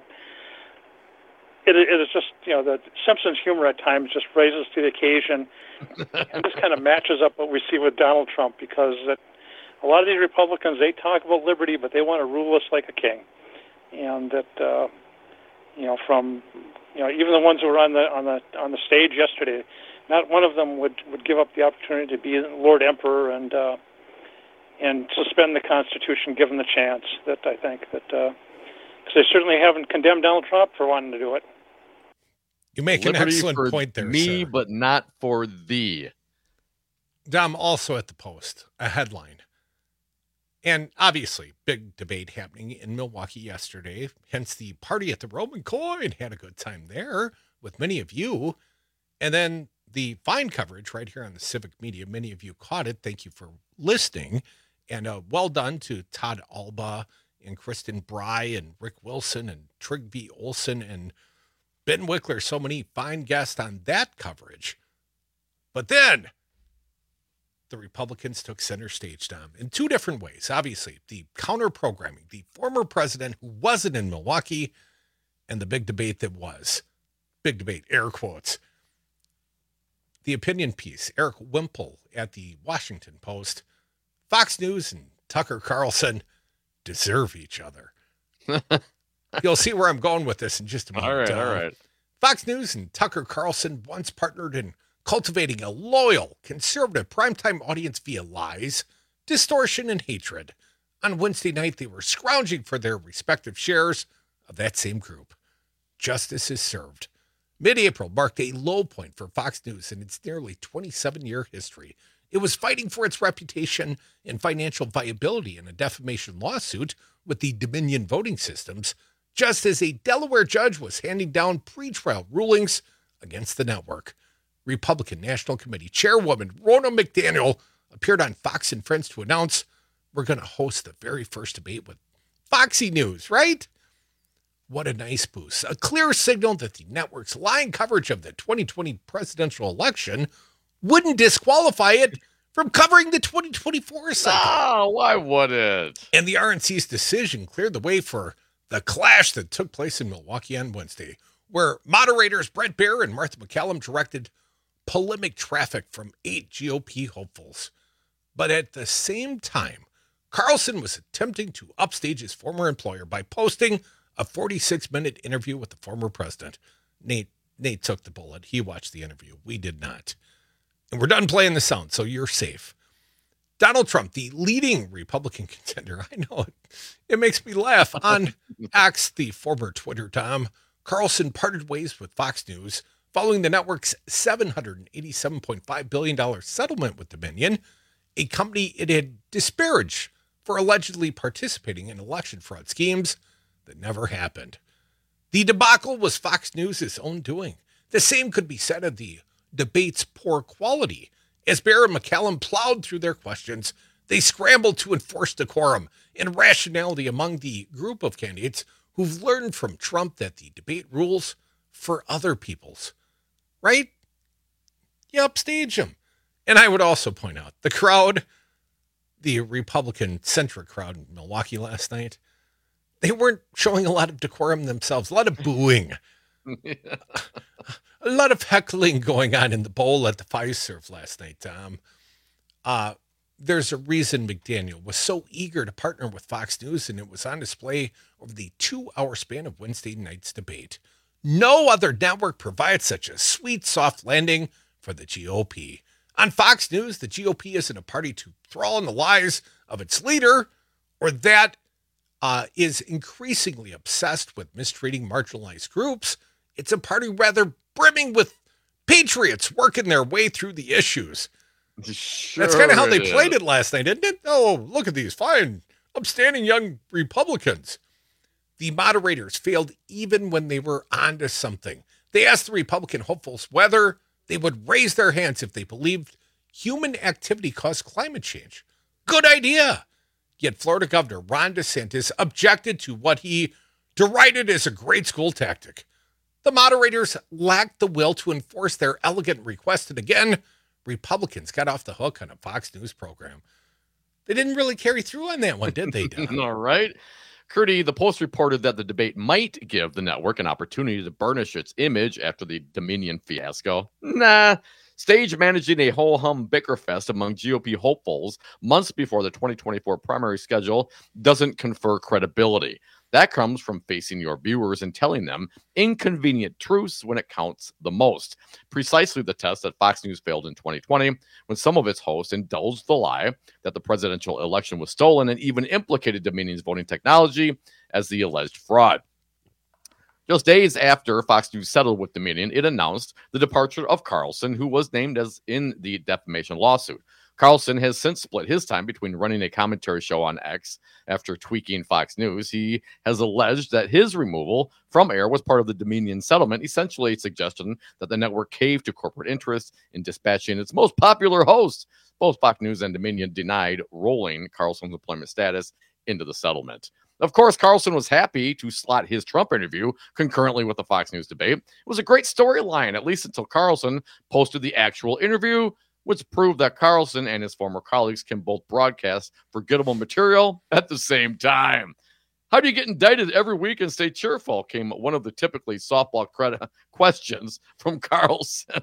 Speaker 10: is just, the Simpsons humor at times just raises to the occasion, and this kind of matches up what we see with Donald Trump, because a lot of these Republicans, they talk about liberty, but they want to rule us like a king. And that, from even the ones who were on the stage yesterday, not one of them would give up the opportunity to be Lord Emperor and suspend the Constitution given the chance. That I think that because they certainly haven't condemned Donald Trump for wanting to do it.
Speaker 12: You make
Speaker 13: Liberty
Speaker 12: an excellent point there,
Speaker 13: me,
Speaker 12: sir.
Speaker 13: but not for thee.
Speaker 12: Dom, also at the Post, a headline. And obviously, big debate happening in Milwaukee yesterday. Hence, the party at the Roman Coin had a good time there with many of you. And then the fine coverage right here on the Civic Media. Many of you caught it. Thank you for listening. And well done to Todd Alba and Kristen Bry and Rick Wilson and Trygve Olsen and Ben Wickler. So many fine guests on that coverage. But then the Republicans took center stage, Tom, in two different ways. Obviously, the counter-programming, the former president who wasn't in Milwaukee, and the big debate that was. Big debate, air quotes. The opinion piece, Eric Wimple at the Washington Post. Fox News and Tucker Carlson deserve each other. You'll see where I'm going with this in just a minute.
Speaker 13: All right.
Speaker 12: Fox News and Tucker Carlson once partnered in cultivating a loyal, conservative primetime audience via lies, distortion, and hatred. On Wednesday night, they were scrounging for their respective shares of that same group. Justice is served. Mid-April marked a low point for Fox News in its nearly 27-year history. It was fighting for its reputation and financial viability in a defamation lawsuit with the Dominion voting systems, just as a Delaware judge was handing down pretrial rulings against the network. Republican National Committee Chairwoman Ronna McDaniel appeared on Fox and Friends to announce, we're going to host the very first debate with Foxy News, right? What a nice boost. A clear signal that the network's lying coverage of the 2020 presidential election wouldn't disqualify it from covering the 2024 cycle.
Speaker 13: Oh, why would it?
Speaker 12: And the RNC's decision cleared the way for the clash that took place in Milwaukee on Wednesday, where moderators Brett Baer and Martha McCallum directed polemic traffic from 8 GOP hopefuls. But at the same time, Carlson was attempting to upstage his former employer by posting a 46-minute interview with the former president. Nate took the bullet. He watched the interview. We did not. And we're done playing the sound, so you're safe. Donald Trump, the leading Republican contender, I know it makes me laugh. On X, the former Twitter, Tom, Carlson parted ways with Fox News following the network's $787.5 billion settlement with Dominion, a company it had disparaged for allegedly participating in election fraud schemes that never happened. The debacle was Fox News' own doing. The same could be said of the debate's poor quality. As Baer and McCallum plowed through their questions, they scrambled to enforce decorum and rationality among the group of candidates who've learned from Trump that the debate rules for other people's. Right? You upstage them. And I would also point out, the crowd, the Republican-centric crowd in Milwaukee last night, they weren't showing a lot of decorum themselves, a lot of booing. A lot of heckling going on in the bowl at the Fiserv last night, Tom. There's a reason McDaniel was so eager to partner with Fox News, and it was on display over the 2-hour span of Wednesday night's debate. No other network provides such a sweet, soft landing for the GOP. On Fox News, the GOP isn't a party to thrall in the lies of its leader, or that is increasingly obsessed with mistreating marginalized groups. It's a party rather brimming with patriots working their way through the issues.
Speaker 13: Sure,
Speaker 12: that's kind of how they played it last night, isn't it? Oh, look at these fine, upstanding young Republicans. The moderators failed even when they were onto something. They asked the Republican hopefuls whether they would raise their hands if they believed human activity caused climate change. Good idea. Yet Florida Governor Ron DeSantis objected to what he derided as a grade school tactic. The moderators lacked the will to enforce their elegant request, and again, Republicans got off the hook on a Fox News program. They didn't really carry through on that one, did they, Don?
Speaker 13: All right. Curdy, the Post reported that the debate might give the network an opportunity to burnish its image after the Dominion fiasco. Nah. Stage managing a ho-hum bickerfest among GOP hopefuls months before the 2024 primary schedule doesn't confer credibility. That comes from facing your viewers and telling them inconvenient truths when it counts the most. Precisely the test that Fox News failed in 2020, when some of its hosts indulged the lie that the presidential election was stolen and even implicated Dominion's voting technology as the alleged fraud. Just days after Fox News settled with Dominion, it announced the departure of Carlson, who was named as in the defamation lawsuit. Carlson has since split his time between running a commentary show on X after tweaking Fox News. He has alleged that his removal from air was part of the Dominion settlement, essentially a suggestion that the network caved to corporate interests in dispatching its most popular host. Both Fox News and Dominion denied rolling Carlson's employment status into the settlement. Of course, Carlson was happy to slot his Trump interview concurrently with the Fox News debate. It was a great storyline, at least until Carlson posted the actual interview, which proved that Carlson and his former colleagues can both broadcast forgettable material at the same time. How do you get indicted every week and stay cheerful? Came one of the typically softball questions from Carlson.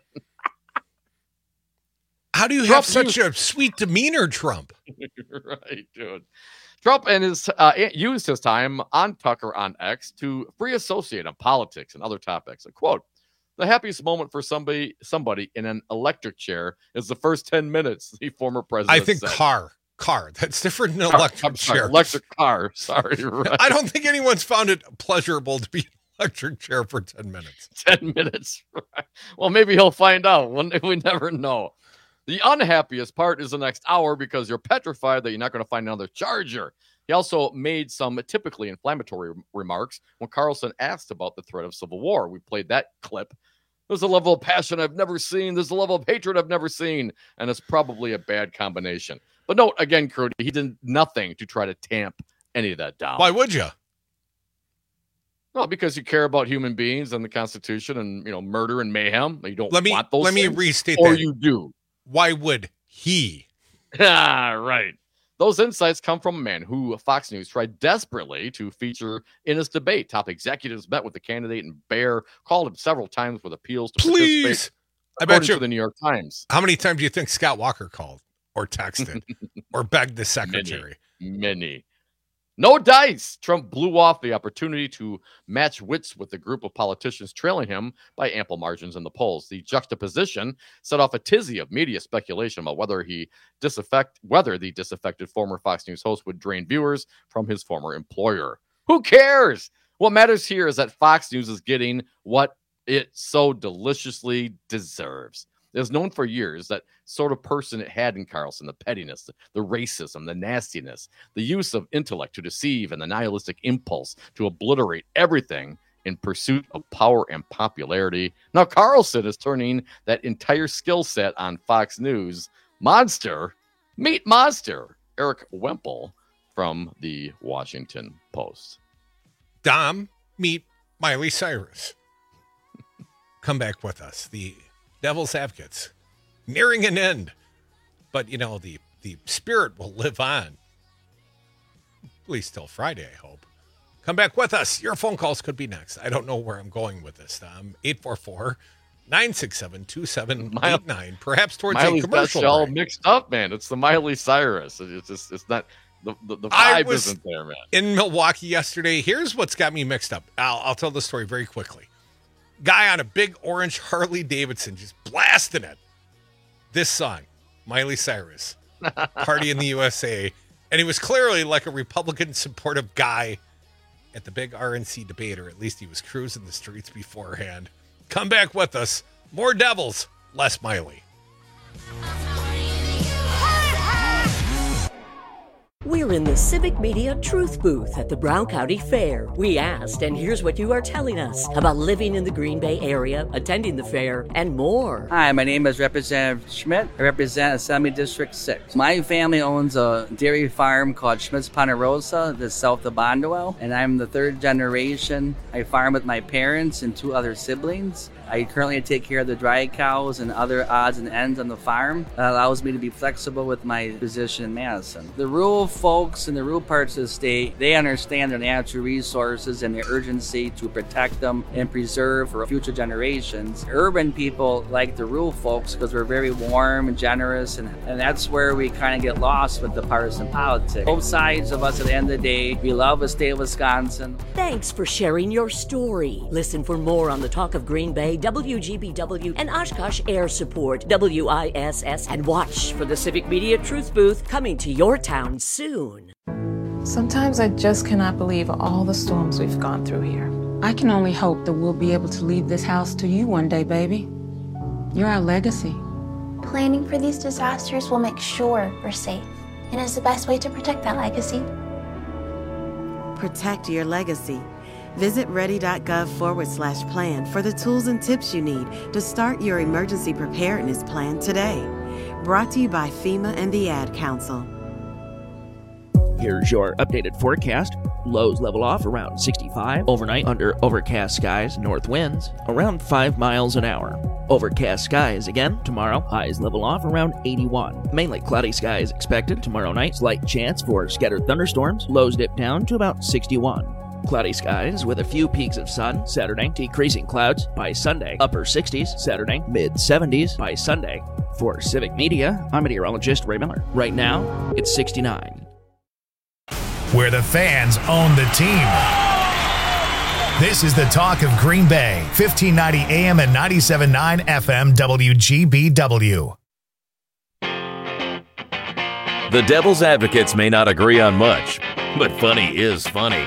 Speaker 12: How do you have such a sweet demeanor, Trump?
Speaker 13: Right, dude. Trump and his used his time on Tucker on X to free associate on politics and other topics. A quote: "The happiest moment for somebody in an electric chair is the first 10 minutes," the former president
Speaker 12: I think
Speaker 13: said.
Speaker 12: Car. That's different than electric chair.
Speaker 13: Electric car. Sorry. Right.
Speaker 12: I don't think anyone's found it pleasurable to be in an electric chair for 10 minutes.
Speaker 13: 10 minutes. Right. Well, maybe he'll find out. We never know. The unhappiest part is the next hour because you're petrified that you're not going to find another charger. He also made some typically inflammatory remarks when Carlson asked about the threat of civil war. We played that clip. There's a level of passion I've never seen. There's a level of hatred I've never seen. And it's probably a bad combination. But note, again, Crudy, he did nothing to try to tamp any of that down.
Speaker 12: Why would you?
Speaker 13: Well, because you care about human beings and the Constitution and, murder and mayhem. You don't want those
Speaker 12: Let me
Speaker 13: things,
Speaker 12: restate
Speaker 13: or
Speaker 12: that.
Speaker 13: you do.
Speaker 12: Why would he?
Speaker 13: Right. Those insights come from a man who Fox News tried desperately to feature in his debate. Top executives met with the candidate, and Baer called him several times with appeals to participate.
Speaker 12: I bet you
Speaker 13: to the New York Times.
Speaker 12: How many times do you think Scott Walker called or texted or begged the secretary?
Speaker 13: Many. No dice. Trump blew off the opportunity to match wits with the group of politicians trailing him by ample margins in the polls. The juxtaposition set off a tizzy of media speculation about whether the disaffected former Fox News host would drain viewers from his former employer. Who cares? What matters here is that Fox News is getting what it so deliciously deserves. It was known for years that sort of person it had in Carlson, the pettiness, the racism, the nastiness, the use of intellect to deceive, and the nihilistic impulse to obliterate everything in pursuit of power and popularity. Now Carlson is turning that entire skill set on Fox News. Monster. Meet Monster. Eric Wemple from the Washington Post.
Speaker 12: Dom, meet Miley Cyrus. Come back with us. The Devil's Advocates, nearing an end. But, the spirit will live on. At least till Friday, I hope. Come back with us. Your phone calls could be next. I don't know where I'm going with this, Tom. 844-967-2789. Perhaps towards
Speaker 13: Miley's
Speaker 12: a commercial
Speaker 13: got you all
Speaker 12: break.
Speaker 13: mixed up, man. It's the Miley Cyrus. It's not, the vibe isn't there, man.
Speaker 12: In Milwaukee yesterday. Here's what's got me mixed up. I'll tell the story very quickly. Guy on a big orange Harley Davidson just blasting it. This song, Miley Cyrus, Party in the USA. And he was clearly like a Republican supportive guy at the big RNC debate, or at least he was cruising the streets beforehand. Come back with us. More Devils, less Miley.
Speaker 5: We're in the Civic Media Truth Booth at the Brown County Fair. We asked, and here's what you are telling us about living in the Green Bay area, attending the fair, and more.
Speaker 6: Hi, my name is Representative Schmidt. I represent Assembly District 6. My family owns a dairy farm called Schmidt's Ponderosa, that's south of Bonduel, and I'm the third generation. I farm with my parents and two other siblings. I currently take care of the dry cows and other odds and ends on the farm. That allows me to be flexible with my position in Madison. The rural folks in the rural parts of the state, they understand their natural resources and the urgency to protect them and preserve for future generations. Urban people like the rural folks because we're very warm and generous, and that's where we kind of get lost with the partisan politics. Both sides of us at the end of the day, we love the state of Wisconsin.
Speaker 5: Thanks for sharing your story. Listen for more on the Talk of Green Bay, WGBW, and Oshkosh Air Support, WISS, and watch for the Civic Media Truth Booth coming to your town soon.
Speaker 14: Sometimes I just cannot believe all the storms we've gone through here.
Speaker 15: I can only hope that we'll be able to leave this house to you one day, baby. You're our legacy. Planning for these disasters will make sure we're safe and is the best way to protect that legacy.
Speaker 16: Protect your legacy. Visit ready.gov/plan for the tools and tips you need to start your emergency preparedness plan today. Brought to you by FEMA and the Ad Council.
Speaker 22: Here's your updated forecast. Lows level off around 65. Overnight under overcast skies, north winds around 5 miles an hour. Overcast skies again tomorrow. Highs level off around 81. Mainly cloudy skies expected tomorrow night. Slight chance for scattered thunderstorms. Lows dip down to about 61. Cloudy skies with a few peaks of sun. Saturday, decreasing clouds by Sunday. Upper 60s. Saturday, mid 70s by Sunday. For Civic Media, I'm meteorologist Ray Miller. Right now, it's 69.
Speaker 1: Where the fans own the team. This is the talk of Green Bay, 1590 AM and 97.9 FM WGBW.
Speaker 17: The Devil's Advocates may not agree on much, but funny is funny.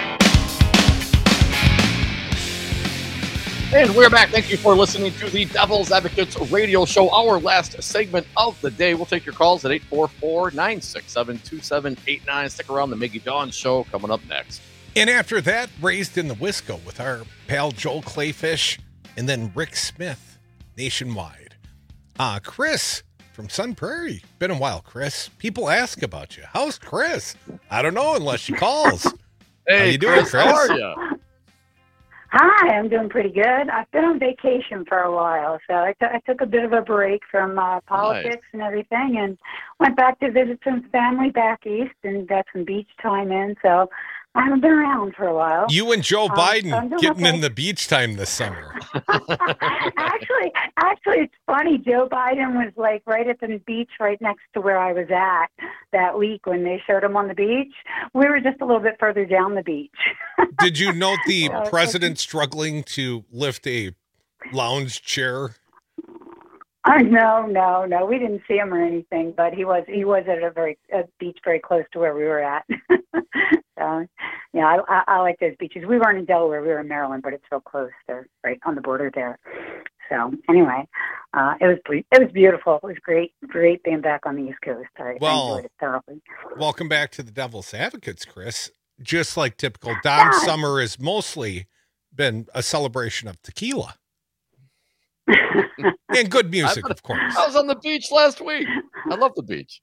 Speaker 13: And we're back. Thank you for listening to the Devil's Advocates radio show. Our last segment of the day. We'll take your calls at 844-967-2789. Stick around. The Miggy Dawn show coming up next.
Speaker 12: And after that, Raised in the Wisco with our pal Joel Clayfish and then Rick Smith nationwide. Chris from Sun Prairie. Been a while, Chris. People ask about you. How's Chris? I don't know unless she calls.
Speaker 13: Hey,
Speaker 12: how you doing, Chris?
Speaker 13: How are you?
Speaker 20: Hi, I'm doing pretty good. I've been on vacation for a while, so I took a bit of a break from politics and everything and went back to visit some family back east and got some beach time in, so I haven't been around for a while.
Speaker 12: You and Joe Biden getting
Speaker 20: okay.
Speaker 12: in the beach time this summer.
Speaker 20: Actually, it's funny. Joe Biden was like right at the beach right next to where I was at that week when they showed him on the beach. We were just a little bit further down the beach.
Speaker 12: Did you note the president struggling to lift a lounge chair?
Speaker 20: No. We didn't see him or anything, but he was at a beach very close to where we were at. So, yeah, I like those beaches. We weren't in Delaware, we were in Maryland, but it's so close. They're right on the border there. So anyway, it was beautiful. It was great being back on the East Coast. I enjoyed it thoroughly.
Speaker 12: Welcome back to the Devil's Advocates, Chris. Just like typical, Don Summer has mostly been a celebration of tequila. And good music, of course.
Speaker 13: I was on the beach last week. I love the beach.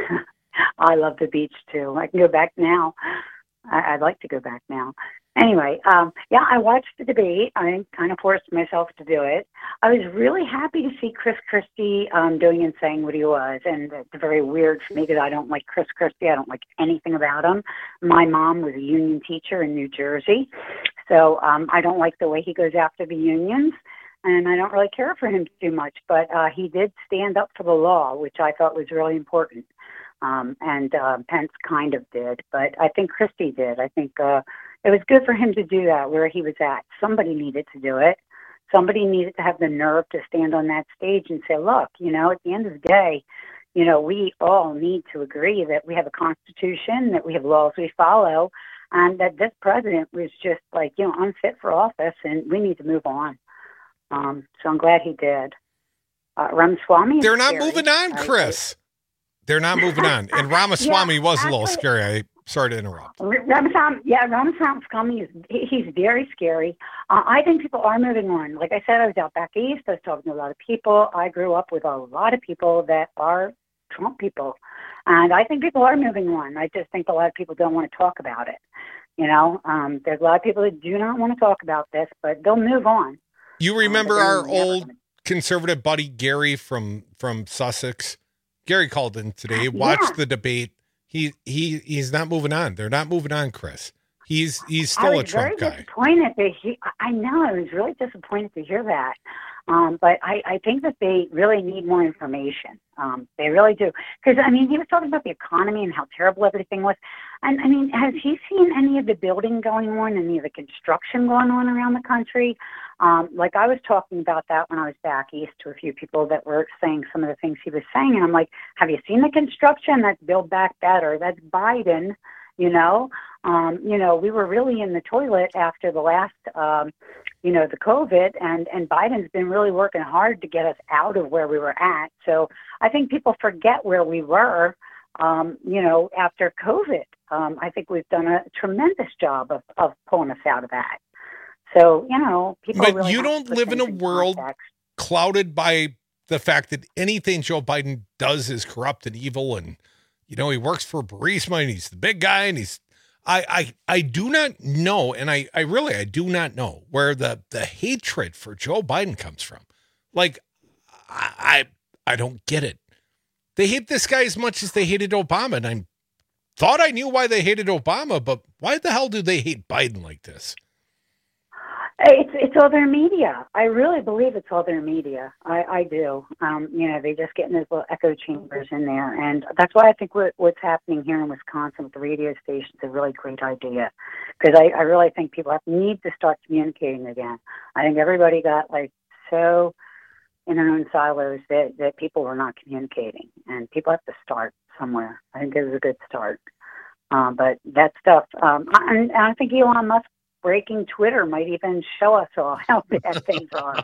Speaker 20: I love the beach, too. I can go back now. I'd like to go back now. Anyway, I watched the debate. I kind of forced myself to do it. I was really happy to see Chris Christie doing and saying what he was. And it's very weird for me because I don't like Chris Christie. I don't like anything about him. My mom was a union teacher in New Jersey. So I don't like the way he goes after the unions. And I don't really care for him too much. But he did stand up for the law, which I thought was really important. And Pence kind of did. But I think Christie did. I think it was good for him to do that where he was at. Somebody needed to do it. Somebody needed to have the nerve to stand on that stage and say, look, at the end of the day, we all need to agree that we have a constitution, that we have laws we follow, and that this president was just unfit for office and we need to move on. So I'm glad he did. Ramaswamy.
Speaker 12: They're not moving on, Chris. They're not moving on. And Ramaswamy was a little scary. Sorry to interrupt.
Speaker 20: Ramaswamy he's very scary. I think people are moving on. Like I said, I was out back east. I was talking to a lot of people. I grew up with a lot of people that are Trump people. And I think people are moving on. I just think a lot of people don't want to talk about it. There's a lot of people that do not want to talk about this, but they'll move on.
Speaker 12: You remember our old conservative buddy, Gary from Sussex? Gary called in today, watched the debate. He's not moving on. They're not moving on, Chris. He's still a Trump guy.
Speaker 20: I know. I was really disappointed to hear that. But I think that they really need more information. They really do. Because, he was talking about the economy and how terrible everything was. And, has he seen any of the building going on, any of the construction going on around the country? Like I was talking about that when I was back east to a few people that were saying some of the things he was saying. And I'm like, have you seen the construction? That's Build Back Better. That's Biden. We were really in the toilet after the last the COVID, and Biden's been really working hard to get us out of where we were at. So I think people forget where we were, after COVID. I think we've done a tremendous job of pulling us out of that. So, people
Speaker 12: But
Speaker 20: really
Speaker 12: you don't live in a world clouded by the fact that anything Joe Biden does is corrupt and evil, and, he works for Burisma, and he's the big guy, and I do not know, and I do not know where the hatred for Joe Biden comes from. Like, I don't get it. They hate this guy as much as they hated Obama, and I thought I knew why they hated Obama, but why the hell do they hate Biden like this?
Speaker 20: It's all their media. I really believe it's all their media. I do. They just get in those little echo chambers in there. And that's why I think what's happening here in Wisconsin with the radio stations is a really great idea. Because I really think people need to start communicating again. I think everybody got so in their own silos that people were not communicating. And people have to start somewhere. I think it was a good start. But that stuff, and I think Elon Musk breaking Twitter might even show us all how bad things are,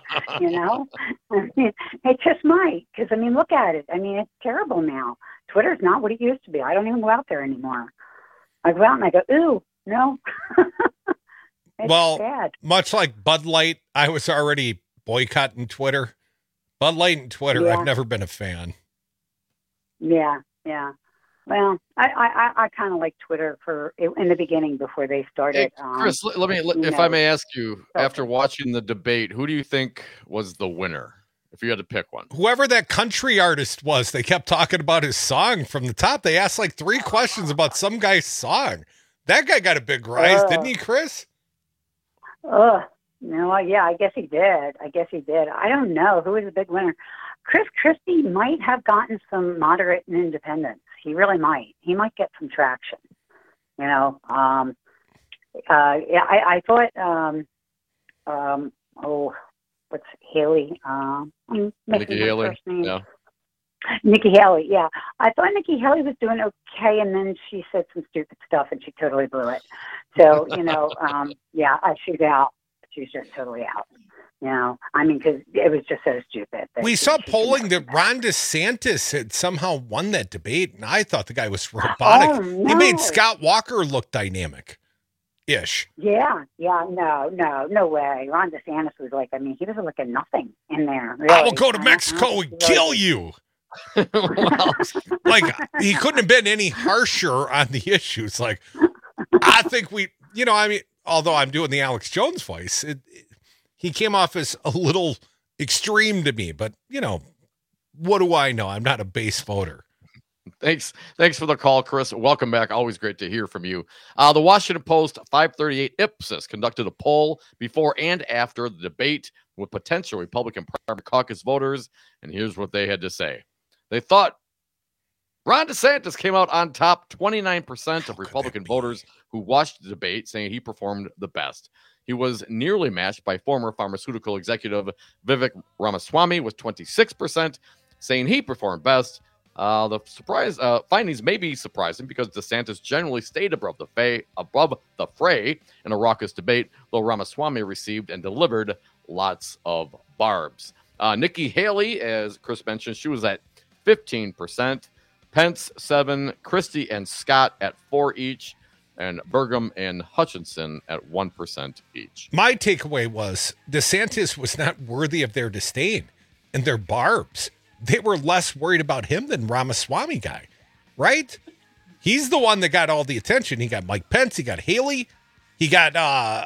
Speaker 20: It just might, because, look at it. It's terrible now. Twitter's not what it used to be. I don't even go out there anymore. I go out and I go, ooh, no. It's bad.
Speaker 12: Much like Bud Light, I was already boycotting Twitter. Bud Light and Twitter, I've never been a fan.
Speaker 20: Yeah. Well, I kind of like Twitter in the beginning before they started.
Speaker 13: Hey, Chris, if I may ask you, after watching the debate, who do you think was the winner? If you had to pick one,
Speaker 12: whoever that country artist was, they kept talking about his song from the top. They asked 3 questions about some guy's song. That guy got a big rise, didn't he, Chris?
Speaker 20: No, yeah, I guess he did. I don't know who was the big winner. Chris Christie might have gotten some moderate and independents. He really might. He might get some traction. I thought. What's Haley?
Speaker 13: Nikki Haley. Yeah.
Speaker 20: Nikki Haley. Yeah, I thought Nikki Haley was doing okay, and then she said some stupid stuff, and she totally blew it. So she's out. She's just totally out. Because it was just so stupid.
Speaker 12: We saw polling that Ron DeSantis had somehow won that debate, and I thought the guy was robotic.
Speaker 20: Oh, no.
Speaker 12: He made Scott Walker look dynamic-ish.
Speaker 20: Yeah, no way. Ron DeSantis was he was looking nothing in there. Really.
Speaker 12: I will go to Mexico and kill you. He couldn't have been any harsher on the issues. I think although I'm doing the Alex Jones voice, he came off as a little extreme to me, but what do I know? I'm not a base voter.
Speaker 13: Thanks for the call, Chris. Welcome back. Always great to hear from you. The Washington Post 538 Ipsos conducted a poll before and after the debate with potential Republican primary caucus voters, and here's what they had to say. They thought Ron DeSantis came out on top. 29% of Republican voters who watched the debate saying he performed the best. He was nearly matched by former pharmaceutical executive Vivek Ramaswamy with 26%, saying he performed best. The findings may be surprising because DeSantis generally stayed above the fray in a raucous debate, though Ramaswamy received and delivered lots of barbs. Nikki Haley, as Chris mentioned, she was at 15%. Pence 7%, Christie and Scott at 4% each, and Burgum and Hutchinson at 1% each.
Speaker 12: My takeaway was DeSantis was not worthy of their disdain and their barbs. They were less worried about him than Ramaswamy guy, right? He's the one that got all the attention. He got Mike Pence. He got Haley. He got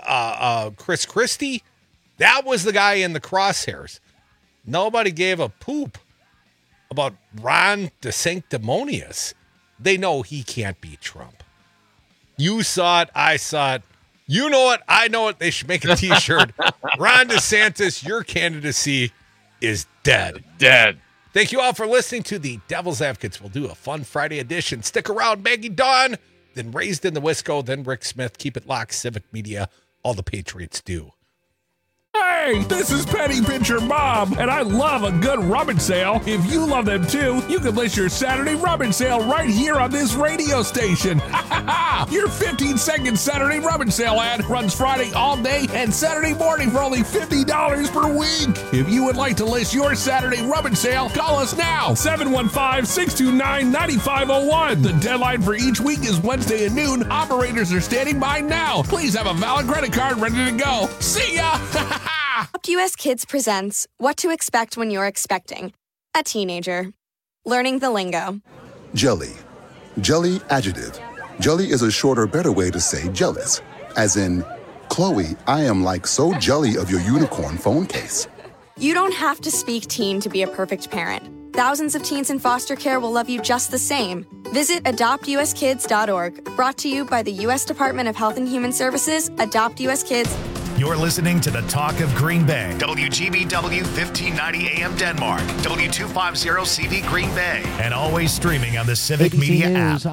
Speaker 12: Chris Christie. That was the guy in the crosshairs. Nobody gave a poop about Ron DeSanctimonious. They know he can't beat Trump. You saw it. I saw it. You know it. I know it. They should make a T-shirt. Ron DeSantis, your candidacy is dead.
Speaker 13: Dead.
Speaker 12: Thank you all for listening to the Devil's Advocates. We'll do a fun Friday edition. Stick around. Maggie Dawn, then Raised in the Wisco, then Rick Smith. Keep it locked. Civic Media. All the Patriots do.
Speaker 11: Hey, this is Penny Pincher Bob, and I love a good rummage sale. If you love them too, you can list your Saturday rummage sale right here on this radio station. Your 15-second Saturday rummage sale ad runs Friday all day and Saturday morning for only $50 per week. If you would like to list your Saturday rummage sale, call us now, 715-629-9501. The deadline for each week is Wednesday at noon. Operators are standing by now. Please have a valid credit card ready to go. See ya!
Speaker 18: Adopt US Kids presents What to Expect When You're Expecting a Teenager. Learning the lingo.
Speaker 19: Jelly. Jelly adjective. Jelly is a shorter, better way to say jealous. As in, Chloe, I am like so jelly of your unicorn phone case.
Speaker 18: You don't have to speak teen to be a perfect parent. Thousands of teens in foster care will love you just the same. Visit adoptuskids.org. Brought to you by the U.S. Department of Health and Human Services, Adopt US Kids.
Speaker 1: You're listening to the Talk of Green Bay. WGBW 1590 AM Denmark. W250 CV Green Bay. And always streaming on the Civic
Speaker 3: ABC
Speaker 1: Media
Speaker 3: News.
Speaker 1: app.